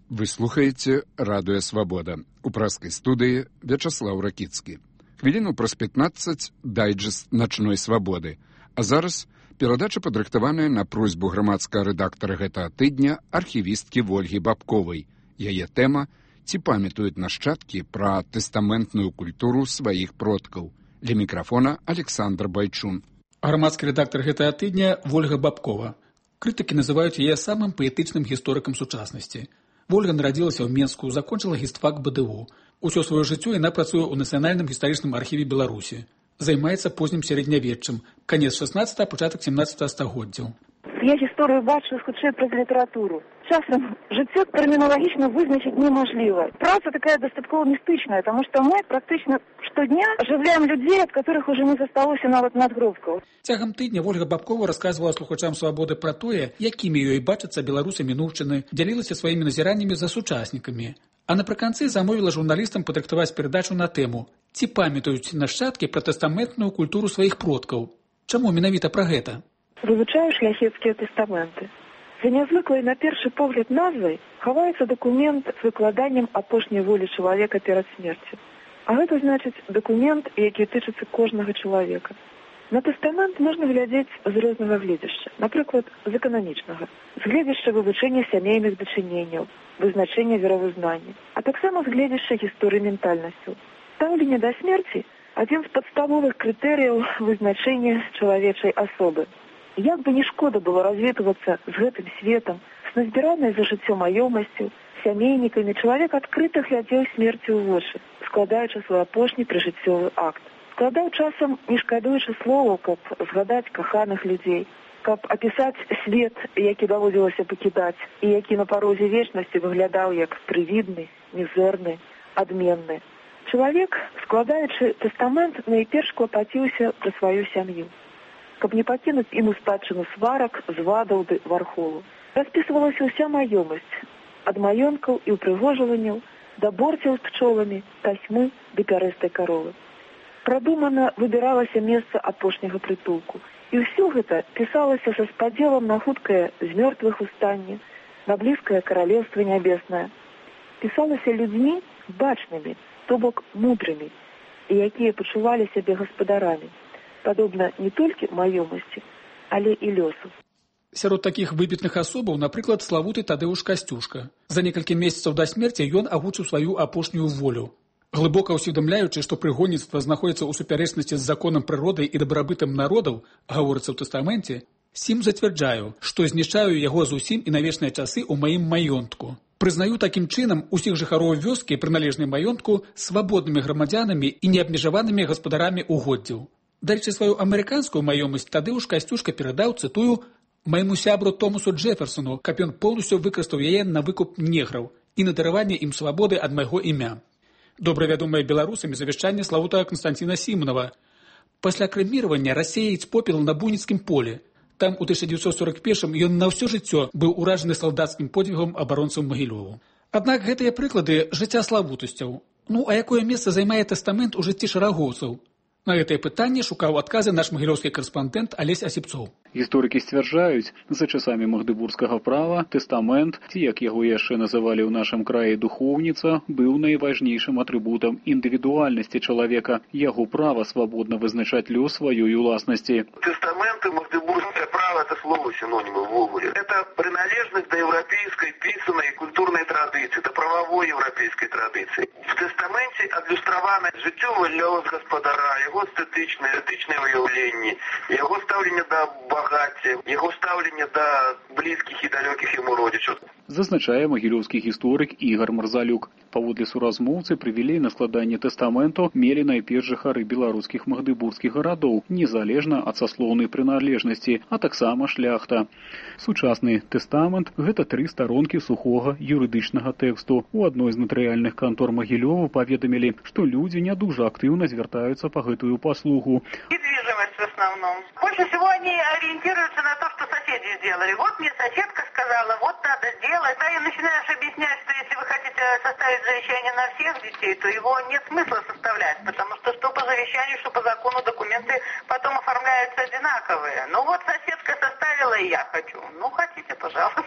Вы слухаеце радыё «Свабода». У праскай студыі Вячаслаў Ракіцкі. Хвіліну праз 15 дайджэст начной свабоды. А зараз перадача падрыхтаваная на просьбу грамадскага рэдактара гэтага тыдня архівісткі Вольгі Бабковай. Яе тэма «Ці памятаюць нашчадкі пра тэстаментную культуру сваіх продкаў». Для мікрафона Александр Байчун. Грамадскі рэдактар гэтага тыдня Вольга Бабкова. Крытыкі называюць яе самым паэтычным гісторыкам сучаснасці. Вольга нарадзілася ў Менску, закончыла гістфак БДУ. Усё сваё жыццё яна працуе ў Нацыянальным гістарычным архіве Беларусі. Займаецца познім сярэднявеччым, канец 16-го, пачатак 17-го стагоддзяў. Я гісторыю бачу хутчэй праз літаратуру. Часам жыццё тэрміналагічна вызначыць немажліва. Праца такая дастаткова містычная, таму што мы практычна штодня ажыўляем людзей, ад которых уже не засталося нават надгробкаў. Цягам тыдня Вольга Бабкова расказвала слухачам «Свабоды» пра тое, якімі ёй бачацца беларусы мінуўшчыны, дзялілася сваімі назіраннямі за сучаснікамі. А напрыканцы замовіла журналістам падрыхтаваць перадачу на тэму «Ці памятаюць нашчадкі пра тэстаментную культуру сваіх продкаў». Чаму менавіта пра гэта? Вывучаю шляхецкія тэстаменты. За нязвыклай на першы погляд назвай хаваецца дакумент з выкладаннем апошняй волі чалавека перад смерцю. А гэта значыць дакумент, які тычыцца кожнага чалавека. На тэстамент можна глядзець з рознага гледзяшча, напрыклад, з эканамічнага, з гледзяшча вывучэння сямейных дачыненняў, вызначэння веравызнання, а таксама з гледзяшча гісторыі ментальнасцяў. Стаўленне да смерці – адзін з падставовых крытэрыяў вызначэння чалавечай асобы. Як бы не шкода было развітвацца з гэтым светам, з назбіранай за жыццё маёмасцю, сямейнікамі, чалавек адкрыта глядзеў смерці ў вочы, складаючы свой апошні прыжыццёвы акт. Складаў часам, не шкадуючы словаў, каб згадаць каханых людзей, каб апісаць свет, які даводзілася пакідаць, і які на парозе вечнасці выглядаў як прывідны, мізэрны, адменны. Чалавек, складаючы тэстамент, найперш клапаціўся пра сваю сям'ю, каб не пакінуць ім у спадчыну сварак, звадаў ды вархолу. Распісвалася ўся маёмасць, ад маёнткаў і ўпрыгожванняў да борцяў з пчоламі, тасьмы ды пярэстай каровы. Прадумана выбіралася месца апошняга прытулку. І ўсё гэта пісалася са спадзелам на хуткае з мёртвых устанне, на блізкае каралеўства нябеснае. Пісалася людзьмі бачнымі, то бок мудрымі, і якія пачувалі сябе гаспадарамі, падобна не толькі маёмасці, але і лёсу. Сярод такіх выбітных асобаў, напрыклад, славуты Тадэуш Касцюшка. За некалькі месяцаў да смерці ён агучыў сваю апошнюю волю. Глыбока ўсведамляючы, што прыгонніцтва знаходзіцца ў супярэчнасці з законам прыроды і дабрабытам народаў, гаворыцца ў тэстаменце, сім зацвярджаю, што знішчаю яго зусім і на вечныя часы ў маім маёнтку. Прызнаю такім чынам усіх жыхароў вёскі, прыналежнай маёнтку, свабоднымі грамадзянамі і неабмежаванымі гаспадарамі угоддзяў. Дарэчы, сваю амерыканскую маёмасць Тадэуш Касцюшка перадаў, цытую, «Майму сябру Томасу Джэферсону, каб ён поўнасцю выкарыстаў яе на выкуп неграў і на дараванне ім свабоды ад майго імя». Добра вядомае беларусамі завяшчанне славутага Канстанціна Сіманава. Пасля крэміравання рассеяць попел на буйніцкім полі. Там у 1941-м ён на ўсё жыццё быў уражаны салдацкім подзвігам абаронцаў Магілёву. Аднак гэтыя прыклады жыцця славутасцяў. Ну, а якое месца займае тэстамент у жыцці шарагоўцаў? На гэтае пытанне шукаў адказы наш магілёўскі карэспандэнт Алесь Асіпцоў. Гісторыкі сцвярджаюць, за часамі магдыбургскага права тэстамент, ці як яго яшчэ называлі ў нашым краі духоўніца, быў найважнейшым атрыбутам індывідуальнасці чалавека, яго права свабодна вызначаць лёс сваёй уласнасці. Тэстаменты, магдыбургское право — это слово синонимы в угле. Это принадлежность до европейской писанной культурной традиции, до правовой европейской традиции. В тэстаменте адлюстраваны жыццёвы лёс гаспадара, яго эстэтычнае выяўленне, яго стаўленне да багацця, яго стаўленне да блізкіх і далёкіх яму родзічаў. Зазначае магілёўскі гісторык Ігар Марзалюк. Паводле суразмоўцы, прывілей на складанне тэстаменту мелі найперш жыхары беларускіх магдыбургскіх гарадоў, незалежна ад саслоўнай прыналежнасці, а таксама шляхта. Сучасны тэстамент – гэта 3 старонкі сухога юрыдычнага тэксту. У адной з натарыяльных кантор Магілёва паведамілі, што людзі не дужа актыўна звяртаюцца па гэтую паслугу. Недвижимость в основном. Больше всего они ориентируются на то, что соседи сделали. Вот мне соседка сказала, вот надо делать. А и начинаешь объяснять, что если вы хотите составить завещание на всех детей, то его нет смысла составлять, потому что по завещанию, что по закону документы потом оформляются одинаковые. Ну вот соседка составила, и я хочу. Ну хотите, пожалуйста.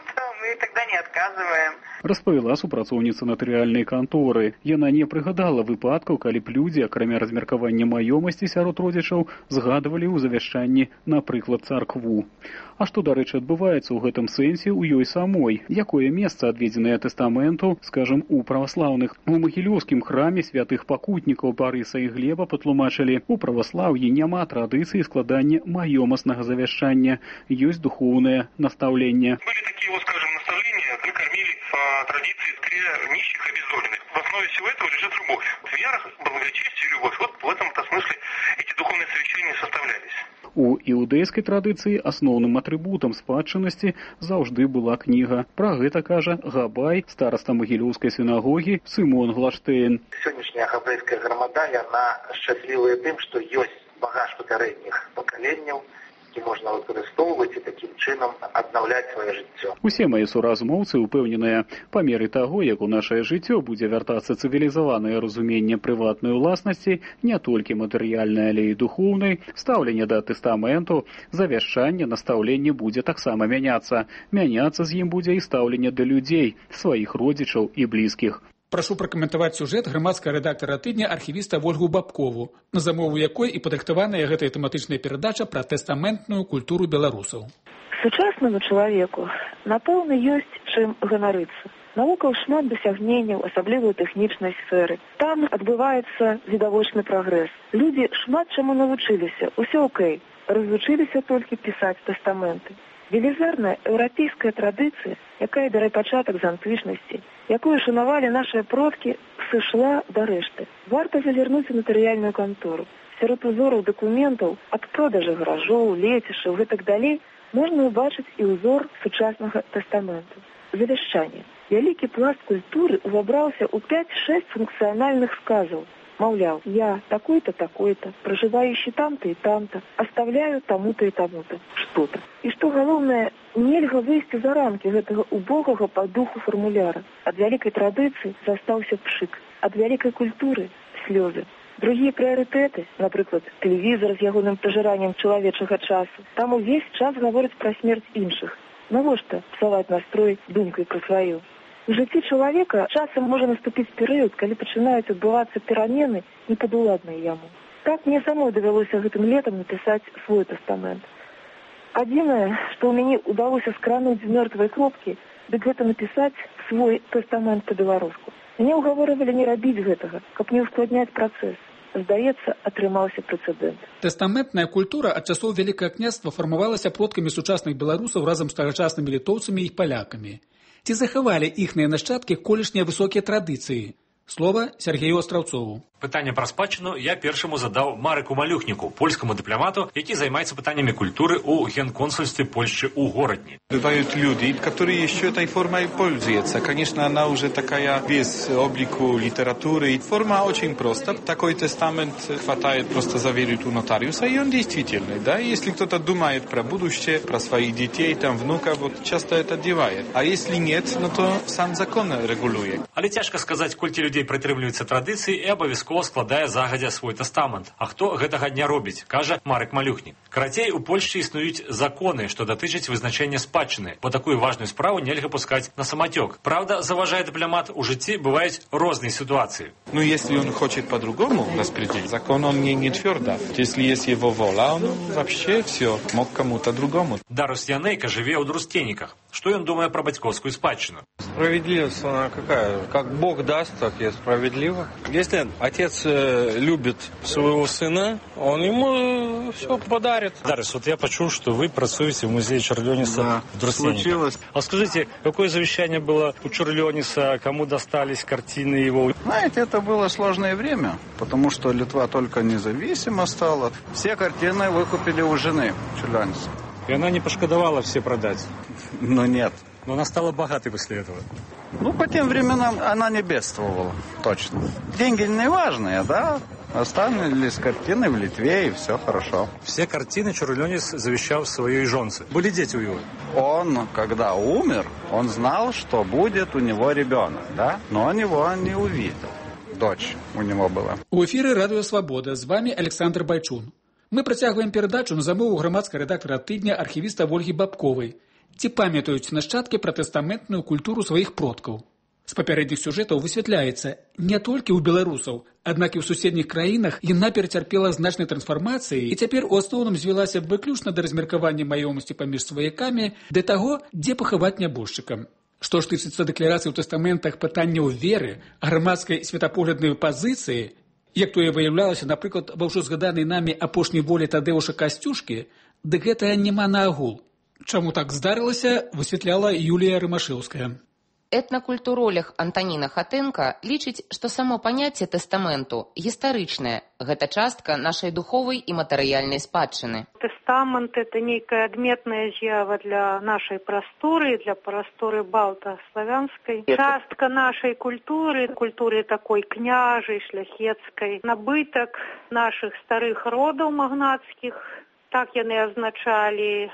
мы тогда не отказываем. Распавяла супрацоўніца натарыяльнай канторы. Яна не прыгадала выпадкаў, калі б людзі, акрамя размеркавання маёмасці сярод родзічаў, згадвалі ў завяшчанні, напрыклад, царкву. А што, дарэчы, адбываецца ў гэтым сэнсе ў ёй самой? Якое месца адведзенае тэстаменту, скажам, у праваслаўных? У магілёўскім храме святых пакутнікаў Барыса і Глеба патлумачылі, у праваслаўі няма традыцыі складання маёмаснага завяшчання. Ёсць духоўнае настаўленне. Были такие, вот, скажем, наставления, мы кормили по традиции скорее нищих и обездоленных. В основе всего этого лежит любовь. Вера, благочестие и любовь. Вот в этом-то смысле эти духовные совещания составлялись. У іўдэйскай традыцыі асноўным атрыбутам спадчыннасці заўжды была кніга. Пра гэта кажа Габай, стараста магілёўскай сінагогі Сымон Глаштэйн. Сённяшняя габрэйская грамада, яна шчаслівая тым, што ёсць багаж папярэдніх пакаленняў, які можна выкарыстоўваць і такім чынам аднаўляць сваё жыццё. Усе мае суразмоўцы ўпэўненыя, па меры таго, як у нашае жыццё будзе вяртацца цывілізаванае разуменне прыватнай уласнасці, не толькі матэрыяльнай, але і духоўнай, стаўленне да тэстаменту, завяшчанне, настаўленне будзе таксама мяняцца. Мяняцца з ім будзе і стаўленне да людзей, сваіх родзічаў і блізкіх. Прашу пракаментаваць сюжэт грамадскага рэдактара тыдня архівіста Вольгу Бабкову, на замову якой і падрыхтаваная гэтая тэматычная перадача пра тэстаментную культуру беларусаў. Сучаснаму чалавеку, напэўна, ёсць чым ганарыцца. Навокал шмат дасягненняў, асабліва ў тэхнічнай сферы. Там адбываецца відавочны прагрэс. Людзі шмат чаму навучыліся, усё окей, развучыліся толькі пісаць тэстаменты. Велізарная еўрапейская традыцыя, якая бярэ пачатак з антычнасці, якую шанавалі нашыя продкі, сышла да рэшты. Варта зазірнуць у натарыяльную кантору. Сярод узораў дакументаў ад продажы гаражоў, лецішаў і гэтак далей можна ўбачыць і ўзор сучаснага тэстаменту. Завяшчанне. Вялікі пласт культуры увабраўся ў 5-6 функцыянальных сказаў. Маўляў, я такой-то, такой-то, пражываючы там-то і там-то, оставляю таму-то і таму-то, што-то. І што галоўнае, нельга выйсці за рамкі гэтага убогага па духу фармуляра. Ад вялікай традыцыі застаўся пшык, ад вялікай культуры слёзы. Другія прыярытэты, напрыклад, тэлевізор з ягоным пажыраннем чалавечага часу, там увесь час гавораць пра смерць іншых. Навошта псаваць настрой думкай пра сваю? У жыцці чалавека часам можа наступіць перыяд, калі пачынаюць адбывацца перамены, непадуладныя яму. Так мне самой давялося гэтым летам напісаць свой тэстамент. Адзінае, што ў мяне ўдалося скрануць з мёртвай кропкі, дык гэта напісаць свой тэстамент па-беларуску. Мяне ўгаворывалі не рабіць гэтага, каб не ускладняць працэс. Здаецца, атрымаўся прэцэдэнт. Тэстаментная культура ад часоў Вялікага княства фармавалася продкамі сучасных беларусаў разам з тагачаснымі літоўцамі і палякамі. Ці захавалі іхныя нашчадкі колішнія высокія традыцыі? Слова Сергею Астраўцову. Пытанне пра спадчыну я першаму задаў Марыку Малюхніку, польскаму дыпламату, які займаецца пытаннямі культуры ў генконсульстве Польши у Городни. Бывают люди, которые еще этой формой пользуются. Конечно, она уже такая без облику литературы. Форма очень проста. Такой тестамент хватает просто заверить у нотариуса, и он действительный. Да? Если кто-то думает про будущее, про своих детей, там, внуков, вот часто это девает. А если нет, ну то сам закон регулирует. Але цяжка сказаць, колькі людзей прытрымліваюцца традыцыі і абавязкова складае загадзя свой тэстамент. А хто гэтага не робіць, кажа Марык Малюхнік. Карацей, у Польшчы існуюць законы, што датычаць вызначэння спадчыны, бо такую важную справу нельга пускаць на саматёк. Правда, заважае дыпламат, у жыцці бываюць розныя ситуации. Ну, если он хочет по-другому распределить, закон он не твердо. Если есть его воля, он вообще все мог кому-то другому. Дарус Янейка жыве ў Друстеніках. Что он думает про батьковскую спадчину? Справедливость она какая? Как Бог даст, так и справедливо. Если отец любит своего сына, он ему все подарит. Дарис, вот я почув, что вы працуете в музее Чарлёниса в Друстениках. Случилось. А скажите, какое завещание было у Чарлёниса, кому достались картины его? Знаете, это было сложное время, потому что Литва только независима стала. Все картины выкупили у жены Чарлёниса. И она не пошкодовала все продать? Ну, нет. Но она стала богатой после этого? Ну, по тем временам она не бедствовала, точно. Деньги не важные, да? Останались картины в Литве, и все хорошо. Все картины Чарлёнис завещал своей жонце. Были дети у него? Он, когда умер, он знал, что будет у него ребенок, да? Но он его не увидел. Дочь у него была. У эфіры Радыё Свабода. З вами Александр Байчун. Мы працягваем перадачу на замову грамадскага рэдактара тыдня архівіста Вольгі Бабковай, ці памятаюць нашчадкі пра тэстаментную культуру сваіх продкаў. З папярэдніх сюжэтаў высвятляецца, не толькі ў беларусаў, аднак і ў суседніх краінах яна перацярпела значнай трансфармацыі і цяпер у асноўным звялася выключна да размеркавання маёмасці паміж сваякамі, да таго, дзе пахаваць нябожчыкам. Што ж тычыцца дэкларацый у тэстаментах пытанняў веры, грамадскай светапогляднай пазіцыі, як тое выяўлялася, напрыклад, ва ўжо згаданай намі апошняй волі Тадэуша Касцюшкі, дык гэта няма наагул. Чаму так здарылася, высвятляла Юлія Рымашэўская. Этнакультуролог Антаніна Хатэнка лічыць, што само паняцце тэстаменту гістарычнае. Гэта частка нашай духовай і матэрыяльнай спадчыны. Тэстамент – это некая адметная з'ява для нашай прасторы, для прасторы балта-славянскай. Частка нашай культуры, культуры такой княжай, шляхецкай. Набытак нашых старых родаў магнацкіх. Так яны азначалі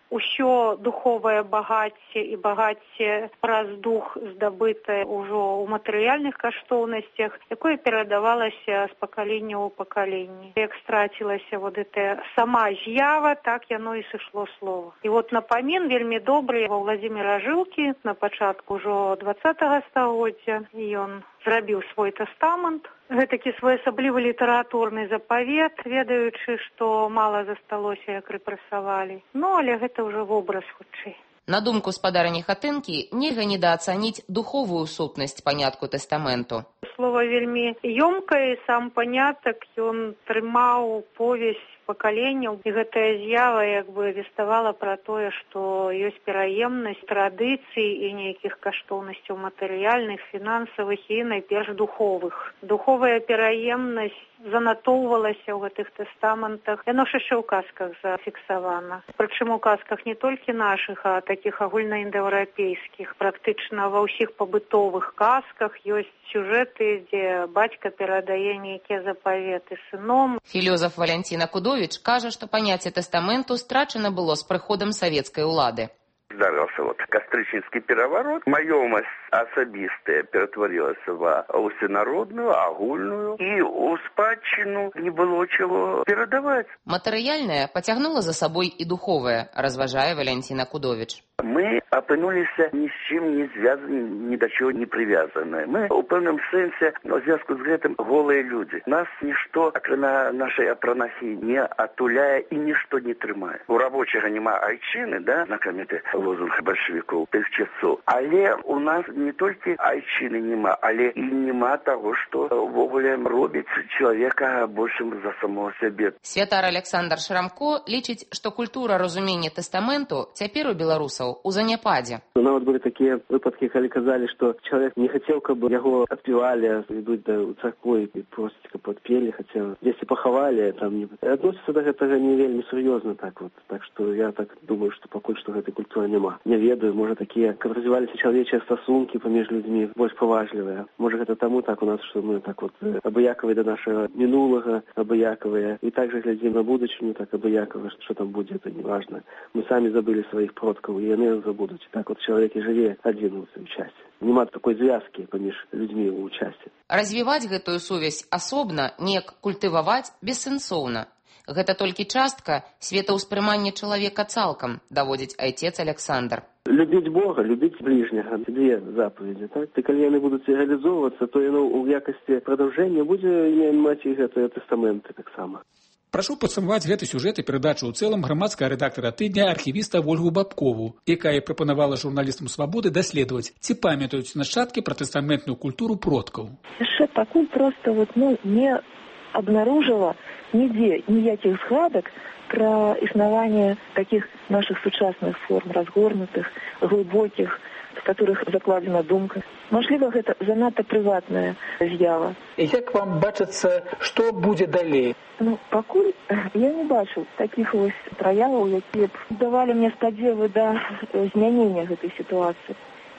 усё духовае багацце і багацце праз дух, здабытае ўжо ў матэрыяльных каштоўнасцях, якое перадавалася з пакалення ў пакаленне. Як страцілася вот эта сама з'ява, так яно і сышло слова. І вот напамін вельмі добры ва Владзіміра Жылкі на пачатку ўжо 20-го стагоддзя. Ён зрабіў свой тэстамент. Гэтакі своеасаблівы літаратурны запавет, ведаючы, што мала засталося, як рэпрэсавалі. Ну, але гэта ўжо вобраз хутчэй. На думку спадарыні Хатынкі, нельга недаацаніць духовую сутнасць панятку тэстаменту. Слова вельмі ёмкае, сам панятак, ён трымаў повесь пакаленняў, і гэтая з'ява як бы веставала пра тое, што ёсць пераемнасць традыцый і нейкіх каштоўнасцяў матэрыяльных, фінансавых і найперш духовых. Духовая пераемнасць занатоўвалася ў гэтых тэстаментах. Яно ж яшчэ ў казках зафіксавана. Прычым у казках не толькі нашых, а такіх агульнаіндаеўрапейскіх. Практычна ва ўсіх пабытовых казках ёсць сюжэты, дзе бацька перадае нейкія запаветы сыном. Філёзаф Валянціна Кудовіч кажа, што паняцце тэстаменту страчана было з прыходам савецкай улады. Здарился вот кастрычніцкі пераворот. Маёмасць асабістая ператварылася ва ўсенародную, агульную, і ў спадчыну не было чаго перадаваць. Матэрыяльнае пацягнула за сабой і духовае, разважае Валянціна Кудовіч. Мы апынуліся ні з чым не звязаны, ні да чого не прывязаныя. Мы у пэўным сэнсе у звязку з гэтым голыя людзі. Нас нішто, акрамя нашай апранахі, не атуляе і нішто не трымае. У рабочага няма айчыны, да, знакаміты лозунг бальшавікоў тых часоў. Але у нас не толькі айчыны няма, але і няма таго, што ўвогуле робіць чалавека большым за самого сябе. Святар Александр Шрамко лічыць, што культура разумення тэстаменту цяпер у беларусаў у заняпадзе. Нават былі такія выпадкі, калі казалі, што чалавек не хацеў, каб яго адпевалі, ідуць да царквы і просяць, каб адпелі, хацеў дзесьці пахавалі, там не адносіцца да гэтага не вельмі сур'ёзна так вот. Так што я так думаю, што пакуль што гэтай культуры няма. Не ведаю, можа такія, каб развіваліся чалавечыя стасункі паміж людзьмі больш паважлівыя. Можа гэта таму так у нас, што мы так вот абыякавыя да нашага мінулага, абыякавыя і также глядзім на будучыню, так абыякава, што там будзе, это не важна. Мы самі забылі сваіх продкаў, і яны забудуць. Так вот чалавек і жыве адзін у сваім часе. Няма такой звязкі паміж людзьмі ў часе. Развіваць гэтую сувязь асобна, неяк культываваць бессэнсоўна. Гэта толькі частка светаўспрымання чалавека цалкам, даводзіць айцец Александр. Любіць Бога, любіць бліжняга. Две запаведзі, так? І калі яны будуць рэалізоўвацца, то яно ў якасці прадаўжэння будзе маць і гэтыя тэстаменты таксама. Прашу падсумаваць гэты сюжэт і перадачу ў цэлым грамадскага рэдактара тыдня архівіста Вольгу Бабкову, якая прапанавала журналістам «Свабоды» даследаваць, ці памятаюць нашчадкі пра тэстаментную культуру продкаў. Яшчэ пакуль проста не абнаружила нідзе ніякіх згадак пра існаванне такіх наших сучасных форм, разгорнутых, глыбокіх, в которых закладена думка. Можливо, гэта занадта прыватная з'ява. Як вам бачыцца, што будзе далей? Пакуль я не бачу такіх вось праяваў, якія б давалі мне спадзевы да змянення гэтай сітуацыі.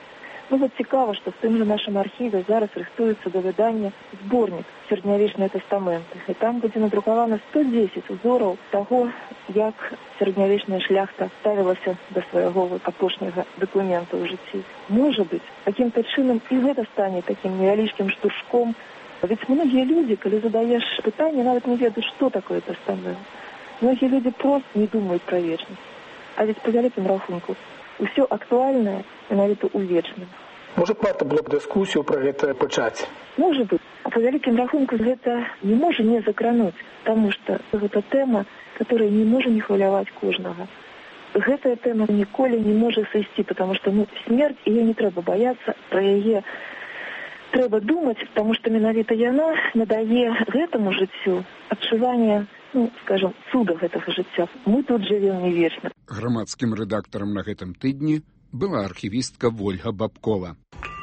Цікава, што в тым же нашым архіве зараз рыхтуецца да выдання зборнік «Сярэднявечныя тэстаменты». І там будзе надрукавана 110 узораў таго, як сярэднявечная шляхта ставілася да свайго апошняга дакумента ў жыцці. Можа быць, каким-то чынам і гэта стане такім невялічкім штуршком. Ведь многія людзі, калі задаеш пытанне, нават не ведаюць, што такое тэстамент. Многія людзі проста не думаюць пра вечнасць. А ведь по вялікім рахунку Усё актуальнае менавіта ў вечным. Можа, варта было б дыскусію пра гэта пачаць? Можа быць. Па вялікім рахунку гэта не можа не закрануць, таму што гэта тэма, которая не можа не хваляваць кожнага. Гэтая тэма ніколі не можа сысці, потому што смерць, яе не трэба баяцца, пра яе трэба думаць, таму што менавіта яна надае гэтаму жыццю адчуванне, скажем, цуда гэтага жыцця. Мы тут жывем не вечна. Грамадскім рэдактарам на гэтым тыдні была архівістка Вольга Бабкова.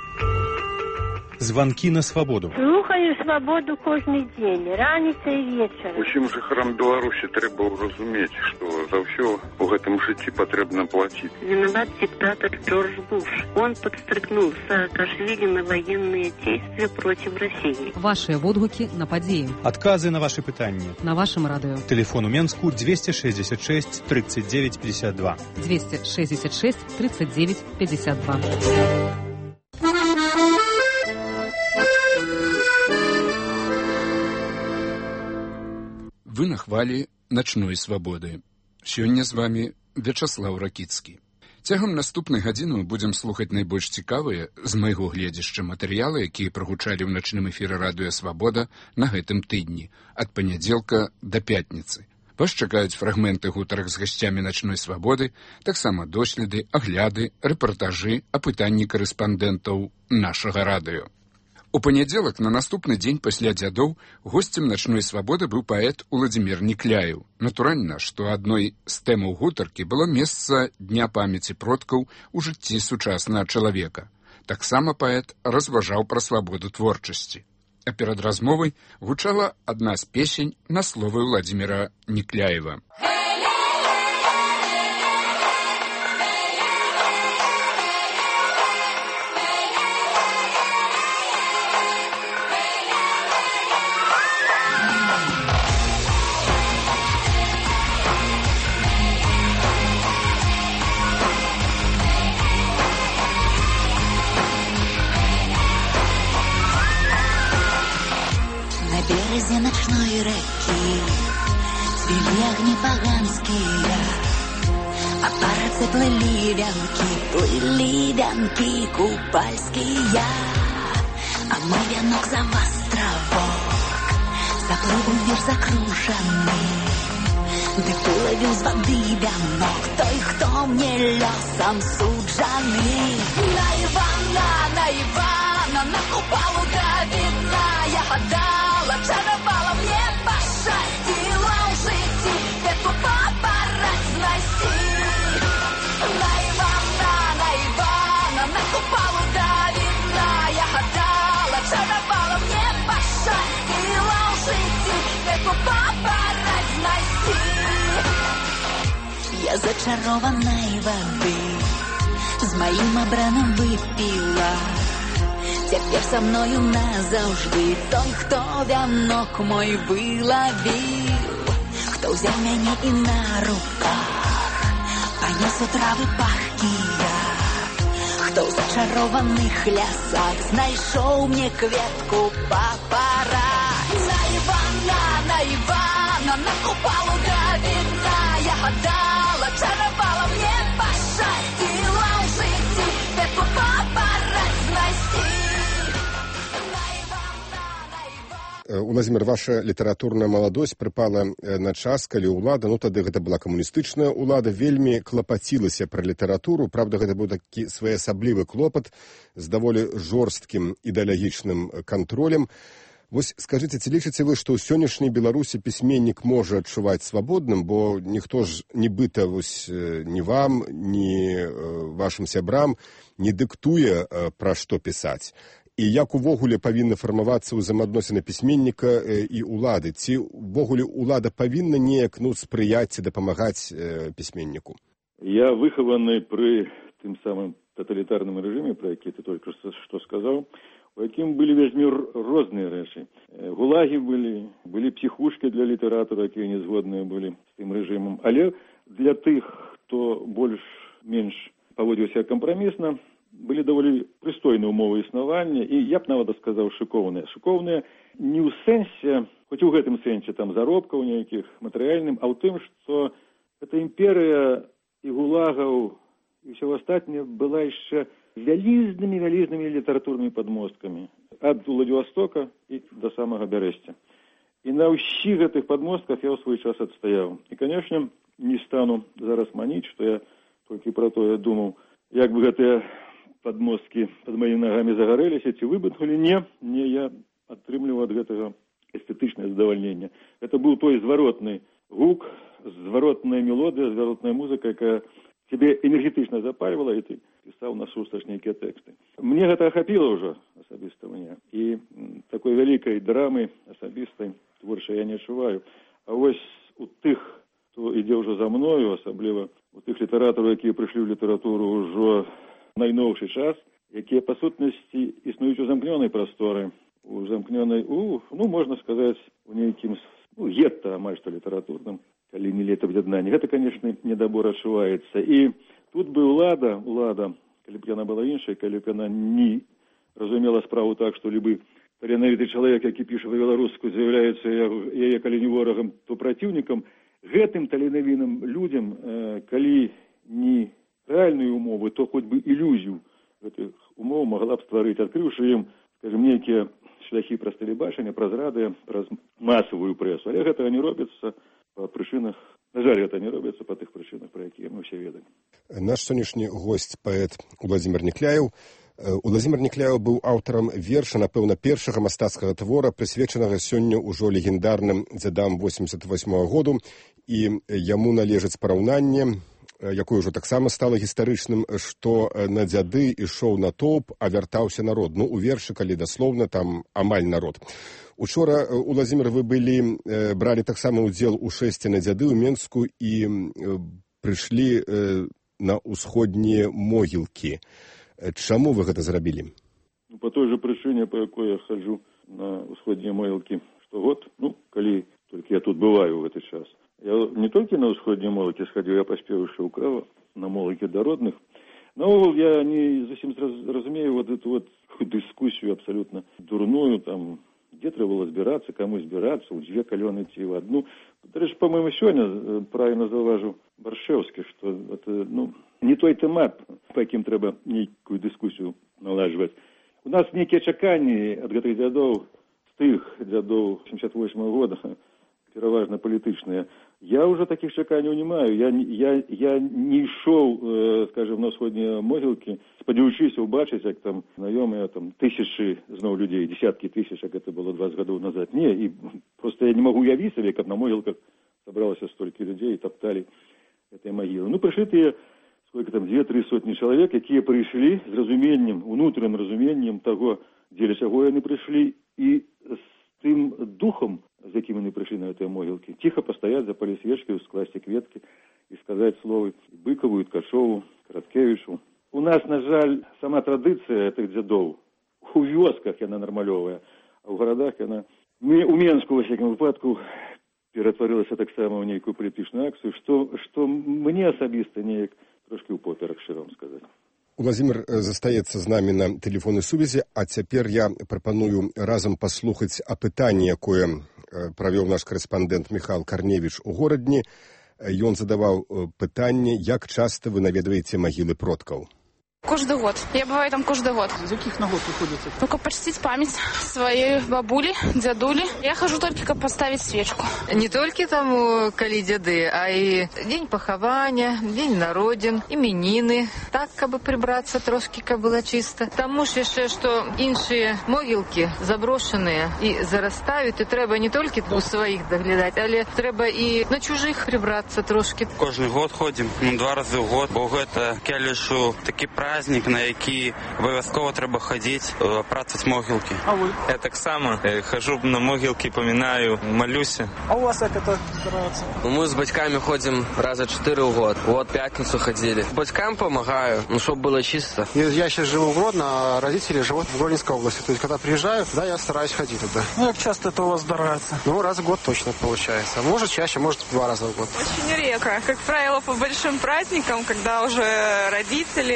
Звонки на свободу. Слухаю свободу кожны дзень, раніца і вечар. Усім жыхарам Беларусі трэба разумець, што за ўсё у гэтым жыцці патрэбна плаціць. Виноват диктатор Джордж Буш. Он подстрекнул Саакашвили на военные действия против России. Ваши отгуки на подеи. Отказы на ваши пытанні. На вашем радио. Телефон у Менску 266 39 52. 266 39 52. Вы на хвалі начной свабоды. Сёння з вами Вячаслаў Ракіцкі. Цягам наступнай гадзіны будзем слухаць найбольш цікавыя з майго гледзяшча матэрыялы, якія прагучалі ў начным эфіры радыё Свабода на гэтым тыдні, ад панядзелка да пятніцы. Вас чакаюць фрагменты гутарак з гасцямі начной свабоды, таксама доследы, агляды, рэпартажы, апытанні карэспандэнтаў нашага радыё. У панядзелак на наступны дзень пасля дзядоў госцем начной свабоды быў паэт Уладзімір Нікляеў. Натуральна, што адной з тэмаў гутаркі было месца Дня памяці продкаў у жыцці сучаснага чалавека. Таксама паэт разважаў пра свабоду творчасці. А перад размовай гучала адна з песень на словы Уладзіміра Нікляева. березе ночной реки цвели огни поганские, а по реце плыли вянки купальские. А мы венок за островок заплыл вверх закруженный, да выловил с воды венок той, кто мне лесом суджены. На Ивана, на купалу давидная подала, чаровала мне, пошатила у жити, ветку попарать сноси. На Ивана, на купалу давидная подала, чаровала мне, пошатила у жити, ветку попарать сноси. Я зачарованной воды с моим обраном выпила. Теперь со мною назавжди той, хто вянок мой выловил, кто взял меня и на руках понес у травы пахкия, кто в зачарованных лясах знайшов мне кветку попарать. На Ивана, на купалу давидная подала, чаровала мне, пошатила у жити, ветку попарать сноси. Уладзімір, ваша літаратурная маладосць прыпала на час, калі ўлада, тады гэта была камуністычная ўлада, вельмі клапацілася пра літаратуру. Правда, гэта быў такі своеасаблівы клопат з даволі жорсткім ідэалагічным кантролем. Вось скажыце, ці лічыце вы, што ў сённяшняй Беларусі пісьменнік можа адчуваць свабодным, бо ніхто ж нібыта ні вам, ні вашым сябрам не дыктуе, пра што пісаць. І як увогуле павінны фармавацца ўзаемаадносіны пісьменніка і ўлады? Ці увогуле ўлада павінна неяк спрыяць ці дапамагаць пісьменніку? Я выхаваны пры тым самым таталітарным рэжыме, пра які ты толькі што сказаў, у якім былі вельмі розныя рэчы. Гулагі былі псіхушкі для літаратура, якія нязгодныя былі з тым рэжымам. Але для тых, хто больш-менш паводзіў себя кампрамісна, былі даволі прыстойныя ўмовы існавання, і я б нават сказаў шыкоўныя. Шыкоўныя не ў сэнсе, хоць у гэтым сэнсе там заробкаў нейкіх матэрыяльным, а ў тым, што гэта імперыя і гулагаў и все остальное была еще вялизными литературными подмостками от Владивостока и до самого Берестя. И на всех этих подмостках я в свой час отстоял. И, конечно, не стану зараз манить, что я только про то я думал, как бы эти подмостки под моими ногами загорелись, эти выбухнули. Не, я отрымливал от этого эстетичное задовольнение. Это был той зворотный гук, зворотная мелодия, зворотная музыка, которая тебе энергетично запаливала, и ты писал на сустрач некие тексты. Мне это охопило уже, особисто мне. И такой великой драмы особистой творчей я не відчуваю. А ось у тих, хто йде вже за мною, особливо у тих літераторів, які прийшли в літературу вже в найновший час, які, по сутності, існують у замкненій просторі, у замкненій, можна сказати, у нейкім, гетто, майже что літературним, коли не лето об'єднання. Це, звісно, недобор відчувається. І тут би улада, коли б вона була іншою, коли б вона не розуміла справу так, що любий таленавіты чалавек, які піша па-беларуску, з'яўляецца яе, калі не ворагам, то праціўнікам, гэтым таленавіным людям, калі не рэальныя умовы, то хоць бы ілюзію гэтых умоў могла б стварыць, адкрыўшы ім, скажем, нейкія шляхі праз тэлебачання, праз радыё, праз масавую прэсу. Але гэтага не робіцца па прычынах, на жаль, гэта не робіцца па тых прычынах, пра якія мы ўсе ведаем. Наш сённяшні госць, паэт Уладзімір Некляеў. Уладзімір Некляеў быў аўтарам верша, напэўна, першага мастацкага твора, прысвечанага сёння ўжо легендарным дзядам 88-го году, і яму належыць параўнанне, якое ўжо таксама стала гістарычным, што на дзяды ішоў натоўп, а вяртаўся народ. У вершы, калі даслоўна, там амаль народ. Учора, Уладзімір, вы бралі таксама ўдзел у шэсці на дзяды ў Менску і прыйшлі на ўсходнія могілкі. Чаму вы гэта зрабілі? По той же причине, по якой я хожу на усходние могилки штогод, коли только я тут бываю в этот час. Я не только на усходние могилки сходил, я поспел еще украво на могилки дородных. Но я не совсем разумею вот эту вот дискуссию абсолютно дурную, там, где треба было збираться, кому збираться, у две колонны идти в одну. Даже, по-моему, сегодня правильно зауважу Баршевский, что это, не той темат, по яким треба некую дискуссию налаживать. У нас некие чаканні от гэтых дзядоў, з тых дзядоў 78-го года, пераважна палітычныя. Я уже таких чаканняў не маю. Я не ішоў, скажем, на ўсходнія могілкі, спадзяючыся ўбачыць, як там знаёмыя там тысячы зноў людзей, десяткі тысяч, як это было 20 гадоў назад. Не, і просто я не могу уявіць сабе, каб на могілках собралася столькі людзей і тапталі этой могілы. Прыйшлі тыя, сколько там, 2-3 сотні чалавек, якія прыйшлі з разуменнем, унутраным разуменнем таго, дзеля чаго яны прыйшлі, і з тым духом, з якім яны прыйшлі на гэтыя могілкі, ціха пастаяць, запаліць свечкі, скласці кветкі і сказаць словы Быкову, Ткачову, Караткевічу. У нас, на жаль, сама традыцыя гэтых дзядоў у вёсках яна нармалёвая, а ў гарадах яна, у Менску, во всякім выпадку, ператварылася таксама ў нейкую палітычную акцыю, што мне асабіста неяк трошки упоперак, шчыра вам сказаць. Уладзімір застаецца з намі на тэлефоннай сувязі, а цяпер я прапаную разам паслухаць апытанне, якое правёў наш карэспандэнт Міхал Карневіч у горадні. Ён задаваў пытанне, як часта вы наведваеце магілы продкаў. Каждый год. Я бываю там каждый год. Из каких нагод приходится? Только почтить память своей бабули, дядули. Я хожу только, как поставить свечку. Не только там, коли деды, а и день похования, день народин, именины. Так, как бы прибраться трошки, как было чисто. Тому ж еще, что іншие могилки заброшенные и зарастают, и треба не только у своих доглядать, але треба и на чужих прибраться трошки. Кожный год ходим, 2 рази в год, бо это келішу такий праздник, на який обов'язково треба ходити, працювати могилки. А ви? Я так само хожу на могилки, поминаю, молюся. А у вас як это старается? Мы с батьками ходим раза 4 в год. Вот пятницу ходили. Батькам помогаю, чтобы было чисто. Я сейчас живу в Гродно, а родители живут в Гродненской области. То есть, когда приезжаю, да, я стараюсь ходить туда. Как часто это у вас старается? Раз в год точно получается. Может чаще, может 2 раза в год. Очень редко. Как правило, по большим праздникам, когда уже родители ходят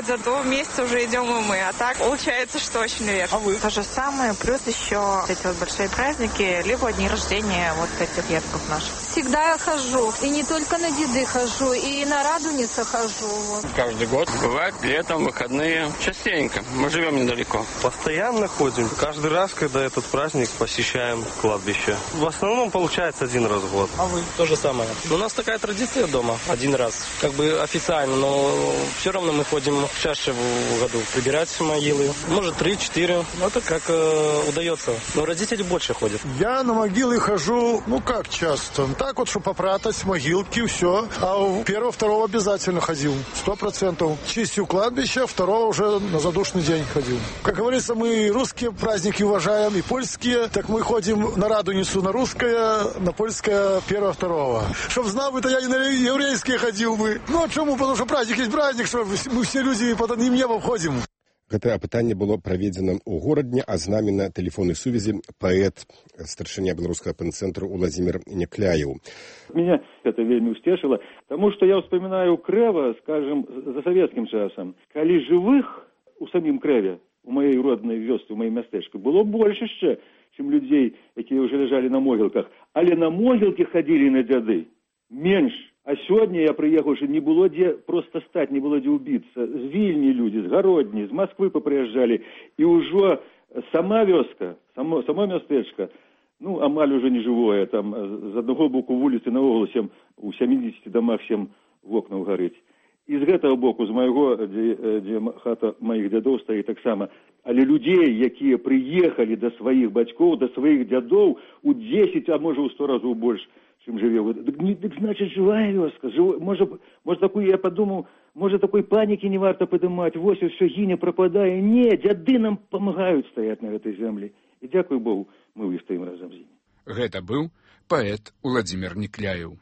ходят, то вместе уже идем и мы. А так получается, что очень редко. А вы? То же самое, плюс еще эти вот большие праздники, либо дни рождения вот этих предков наших. Всегда я хожу. И не только на деды хожу, и на Радунице хожу. Вот. Каждый год. Бывает летом, выходные. Частенько. Мы живем недалеко. Постоянно ходим. Каждый раз, когда этот праздник, посещаем кладбище. В основном получается один раз в год. А вы? То же самое. У нас такая традиция дома. Один раз. Как бы официально, но все равно мы ходим чаще в году. Прибирать могилы. Может, 3-4. Это как удается. Но родители больше ходят. Я на могилы хожу, как часто. Так вот, чтобы попрятать могилки, все. А 1-2 обязательно ходил. 100%. Чистил кладбище, 2 уже на задушный день ходил. Как говорится, мы русские праздники уважаем, и польские. Так мы ходим на Радуницу на русское, на польское 1-2. Чтоб знал бы, то я и на еврейские ходил бы. А чему? Потому что праздник есть праздник, что мы все люди под одним небом ходим. Гэтае апытанне было праведзена ў горадні, а з намі на тэлефоннай сувязі паэт, старшыня беларускага пэн-цэнтру Уладзімір Някляеў. Меня это вельмі ўсцешыла, потому что я вспоминаю Крэва, скажем, за советским часам. Калі живых у самім Крэве, у моей родной вёсцы, у моей мястэчка, было больше ще, чым людзей, якія ўжо ляжалі на могілках. Але на могілкі хадзілі на дзяды менш. А сёння я прыехаў, што не было дзе проста стаць, не было дзе ўбіцца. З Вільні людзі, з Гародні, з Масквы папрыязджалі. І ўжо сама вёска, само мястэчка, амаль уже не жывое. Там з аднаго боку вуліцы наогул у 70 домах 7 вокнаў гарыць. І з гэтага боку, з майго, дзе хата маіх дзядоў стаіць таксама. Але людзей, якія прыехалі да сваіх бацькоў, да сваіх дзядоў, у 10, а можа ў 100 разоў больш, чым жыве. Дык значыць, жывая вёска. Можа, такую, я падумаў, можа, такой панікі не варта падымаць. Вось, усё гіне, прападае. Не, дзяды нам памагаюць стаяць на гэтай зямлі. І дзякуй Богу, мы выстаім разам з імі. Гэта быў паэт Уладзімір Някляеў.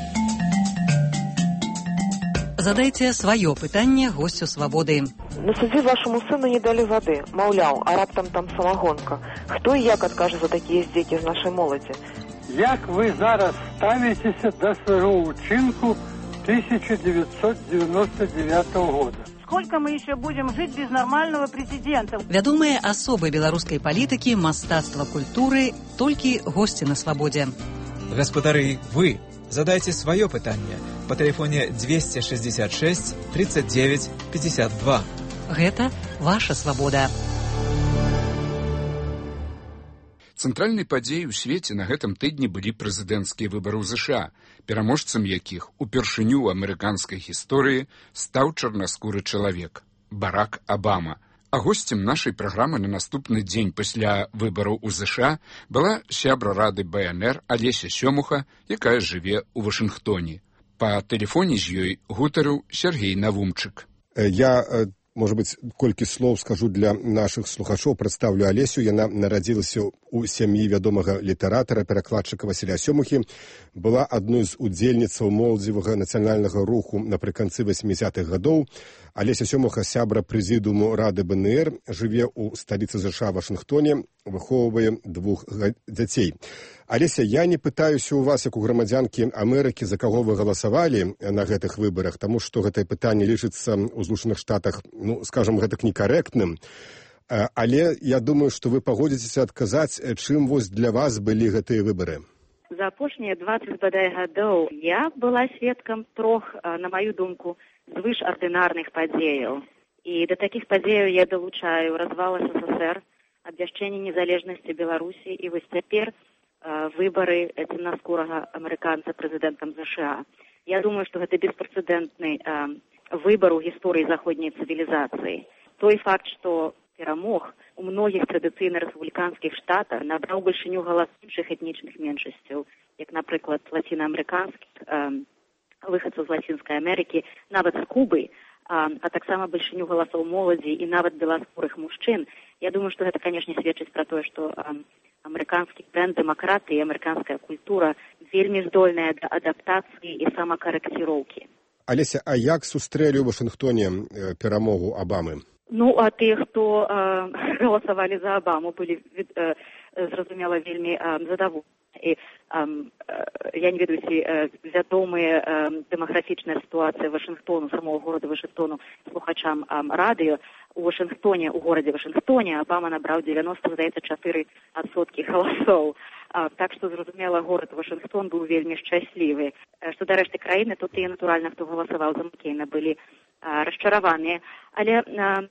Задайте свое пытанне гостю «Свободы». На суде вашему сыну не дали воды. Маўляў, а раптам там самогонка. Хто і як адкажа за такія здзекі з нашай моладзі? Як вы зараз ставитеся до своего учинку 1999 года? Сколько мы еще будем жить без нормального президента? Вядомыя асобы беларускай палітыкі, мастацтва, культуры, толькі госці на «Свободе». Гаспадары, вы задайте свое пытанне по телефоне 266 39 52. Гэта ваша «Свобода». Цэнтральнай падзеяй у свеце на гэтым тыдні былі прэзідэнцкія выбары ў ЗША, пераможцам якіх упершыню ў амерыканскай гісторыі стаў чарнаскуры чалавек – Барак Абама. А госцем нашай праграмы на наступны дзень пасля выбараў у ЗША была сябра рады БНР Алеся Сёмуха, якая жыве ў Вашынгтоне. Па тэлефоне з ёй гутарыў Сергей Навумчык. Может быть, колькі слоў скажу для нашых слухачоў. Прадстаўлю Алесю. Яна нарадзілася у сям'і вядомага літаратара, перакладчыка Васіля Сёмухі. Была адной з удзельніцаў моладзевага нацыянальнага руху напрыканцы 80-х гадоў. Алеся Сёмуха, сябра прэзідыуму рады БНР, жыве ў сталіцы ЗША Вашынгтоне, выхоўвае 2 дзяцей. Алеся, я не пытаюся у вас, як у грамадзянкі Амерыкі, за каго вы галасавалі на гэтых выбарах, таму што гэтае пытанне лічыцца ў Злучаных Штатах, скажам, гэтак некарэктным. Але я думаю, што вы пагодзіцеся адказаць, чым вось для вас былі гэтыя выбары. За апошнія 20 бадай гадоў я была сведкам 3, на маю думку, звышардынарных падзеяў. І да такіх падзеяў я далучаю развал СССР, абвяшчэнне незалежнасці Беларусі і вось цяпер выбары цемнаскурага амерыканца прэзідэнтам ЗША. Я думаю, што гэта беспрэцэдэнтны выбар у гісторыі заходняй цывілізацыі. Той факт, што перамог у многіх традыцыйна рэспубліканскіх штатах набраў бальшыню галасуючых этнічных меншасцяў, як, напрыклад, лацінаамерыканскіх выхадцаў з Лацінскай Амерыкі, нават з Кубы, а таксама бальшыню галасоў моладзі і нават беласкурых мужчын. Я думаю, што гэта, канешне, сведчыць пра тое, што амерыканскі бренд дэмакратыі і амерыканская культура вельмі здольная да адаптацыі і самакарэкціроўкі. Алеся, а як сустрэлі ў Вашынгтоне перамогу Абамы? А тыя, хто галасавалі за Абаму, былі, зразумела, вельмі задаволены. І я не ведаю, ці вядомыя дэмаграфічныя сітуацыі Вашынгтону, самого города Вашынгтону, слухачам радыё. У Вашынгтоне, у горадзе Вашынгтоне Абама набраў 94% галасоў. Так што, зразумела, горад Вашынгтон быў вельмі шчаслівы. Што да рэшты краіны, то тыя, натуральна, хто галасаваў за Маккейна, былі расчараваныя. Але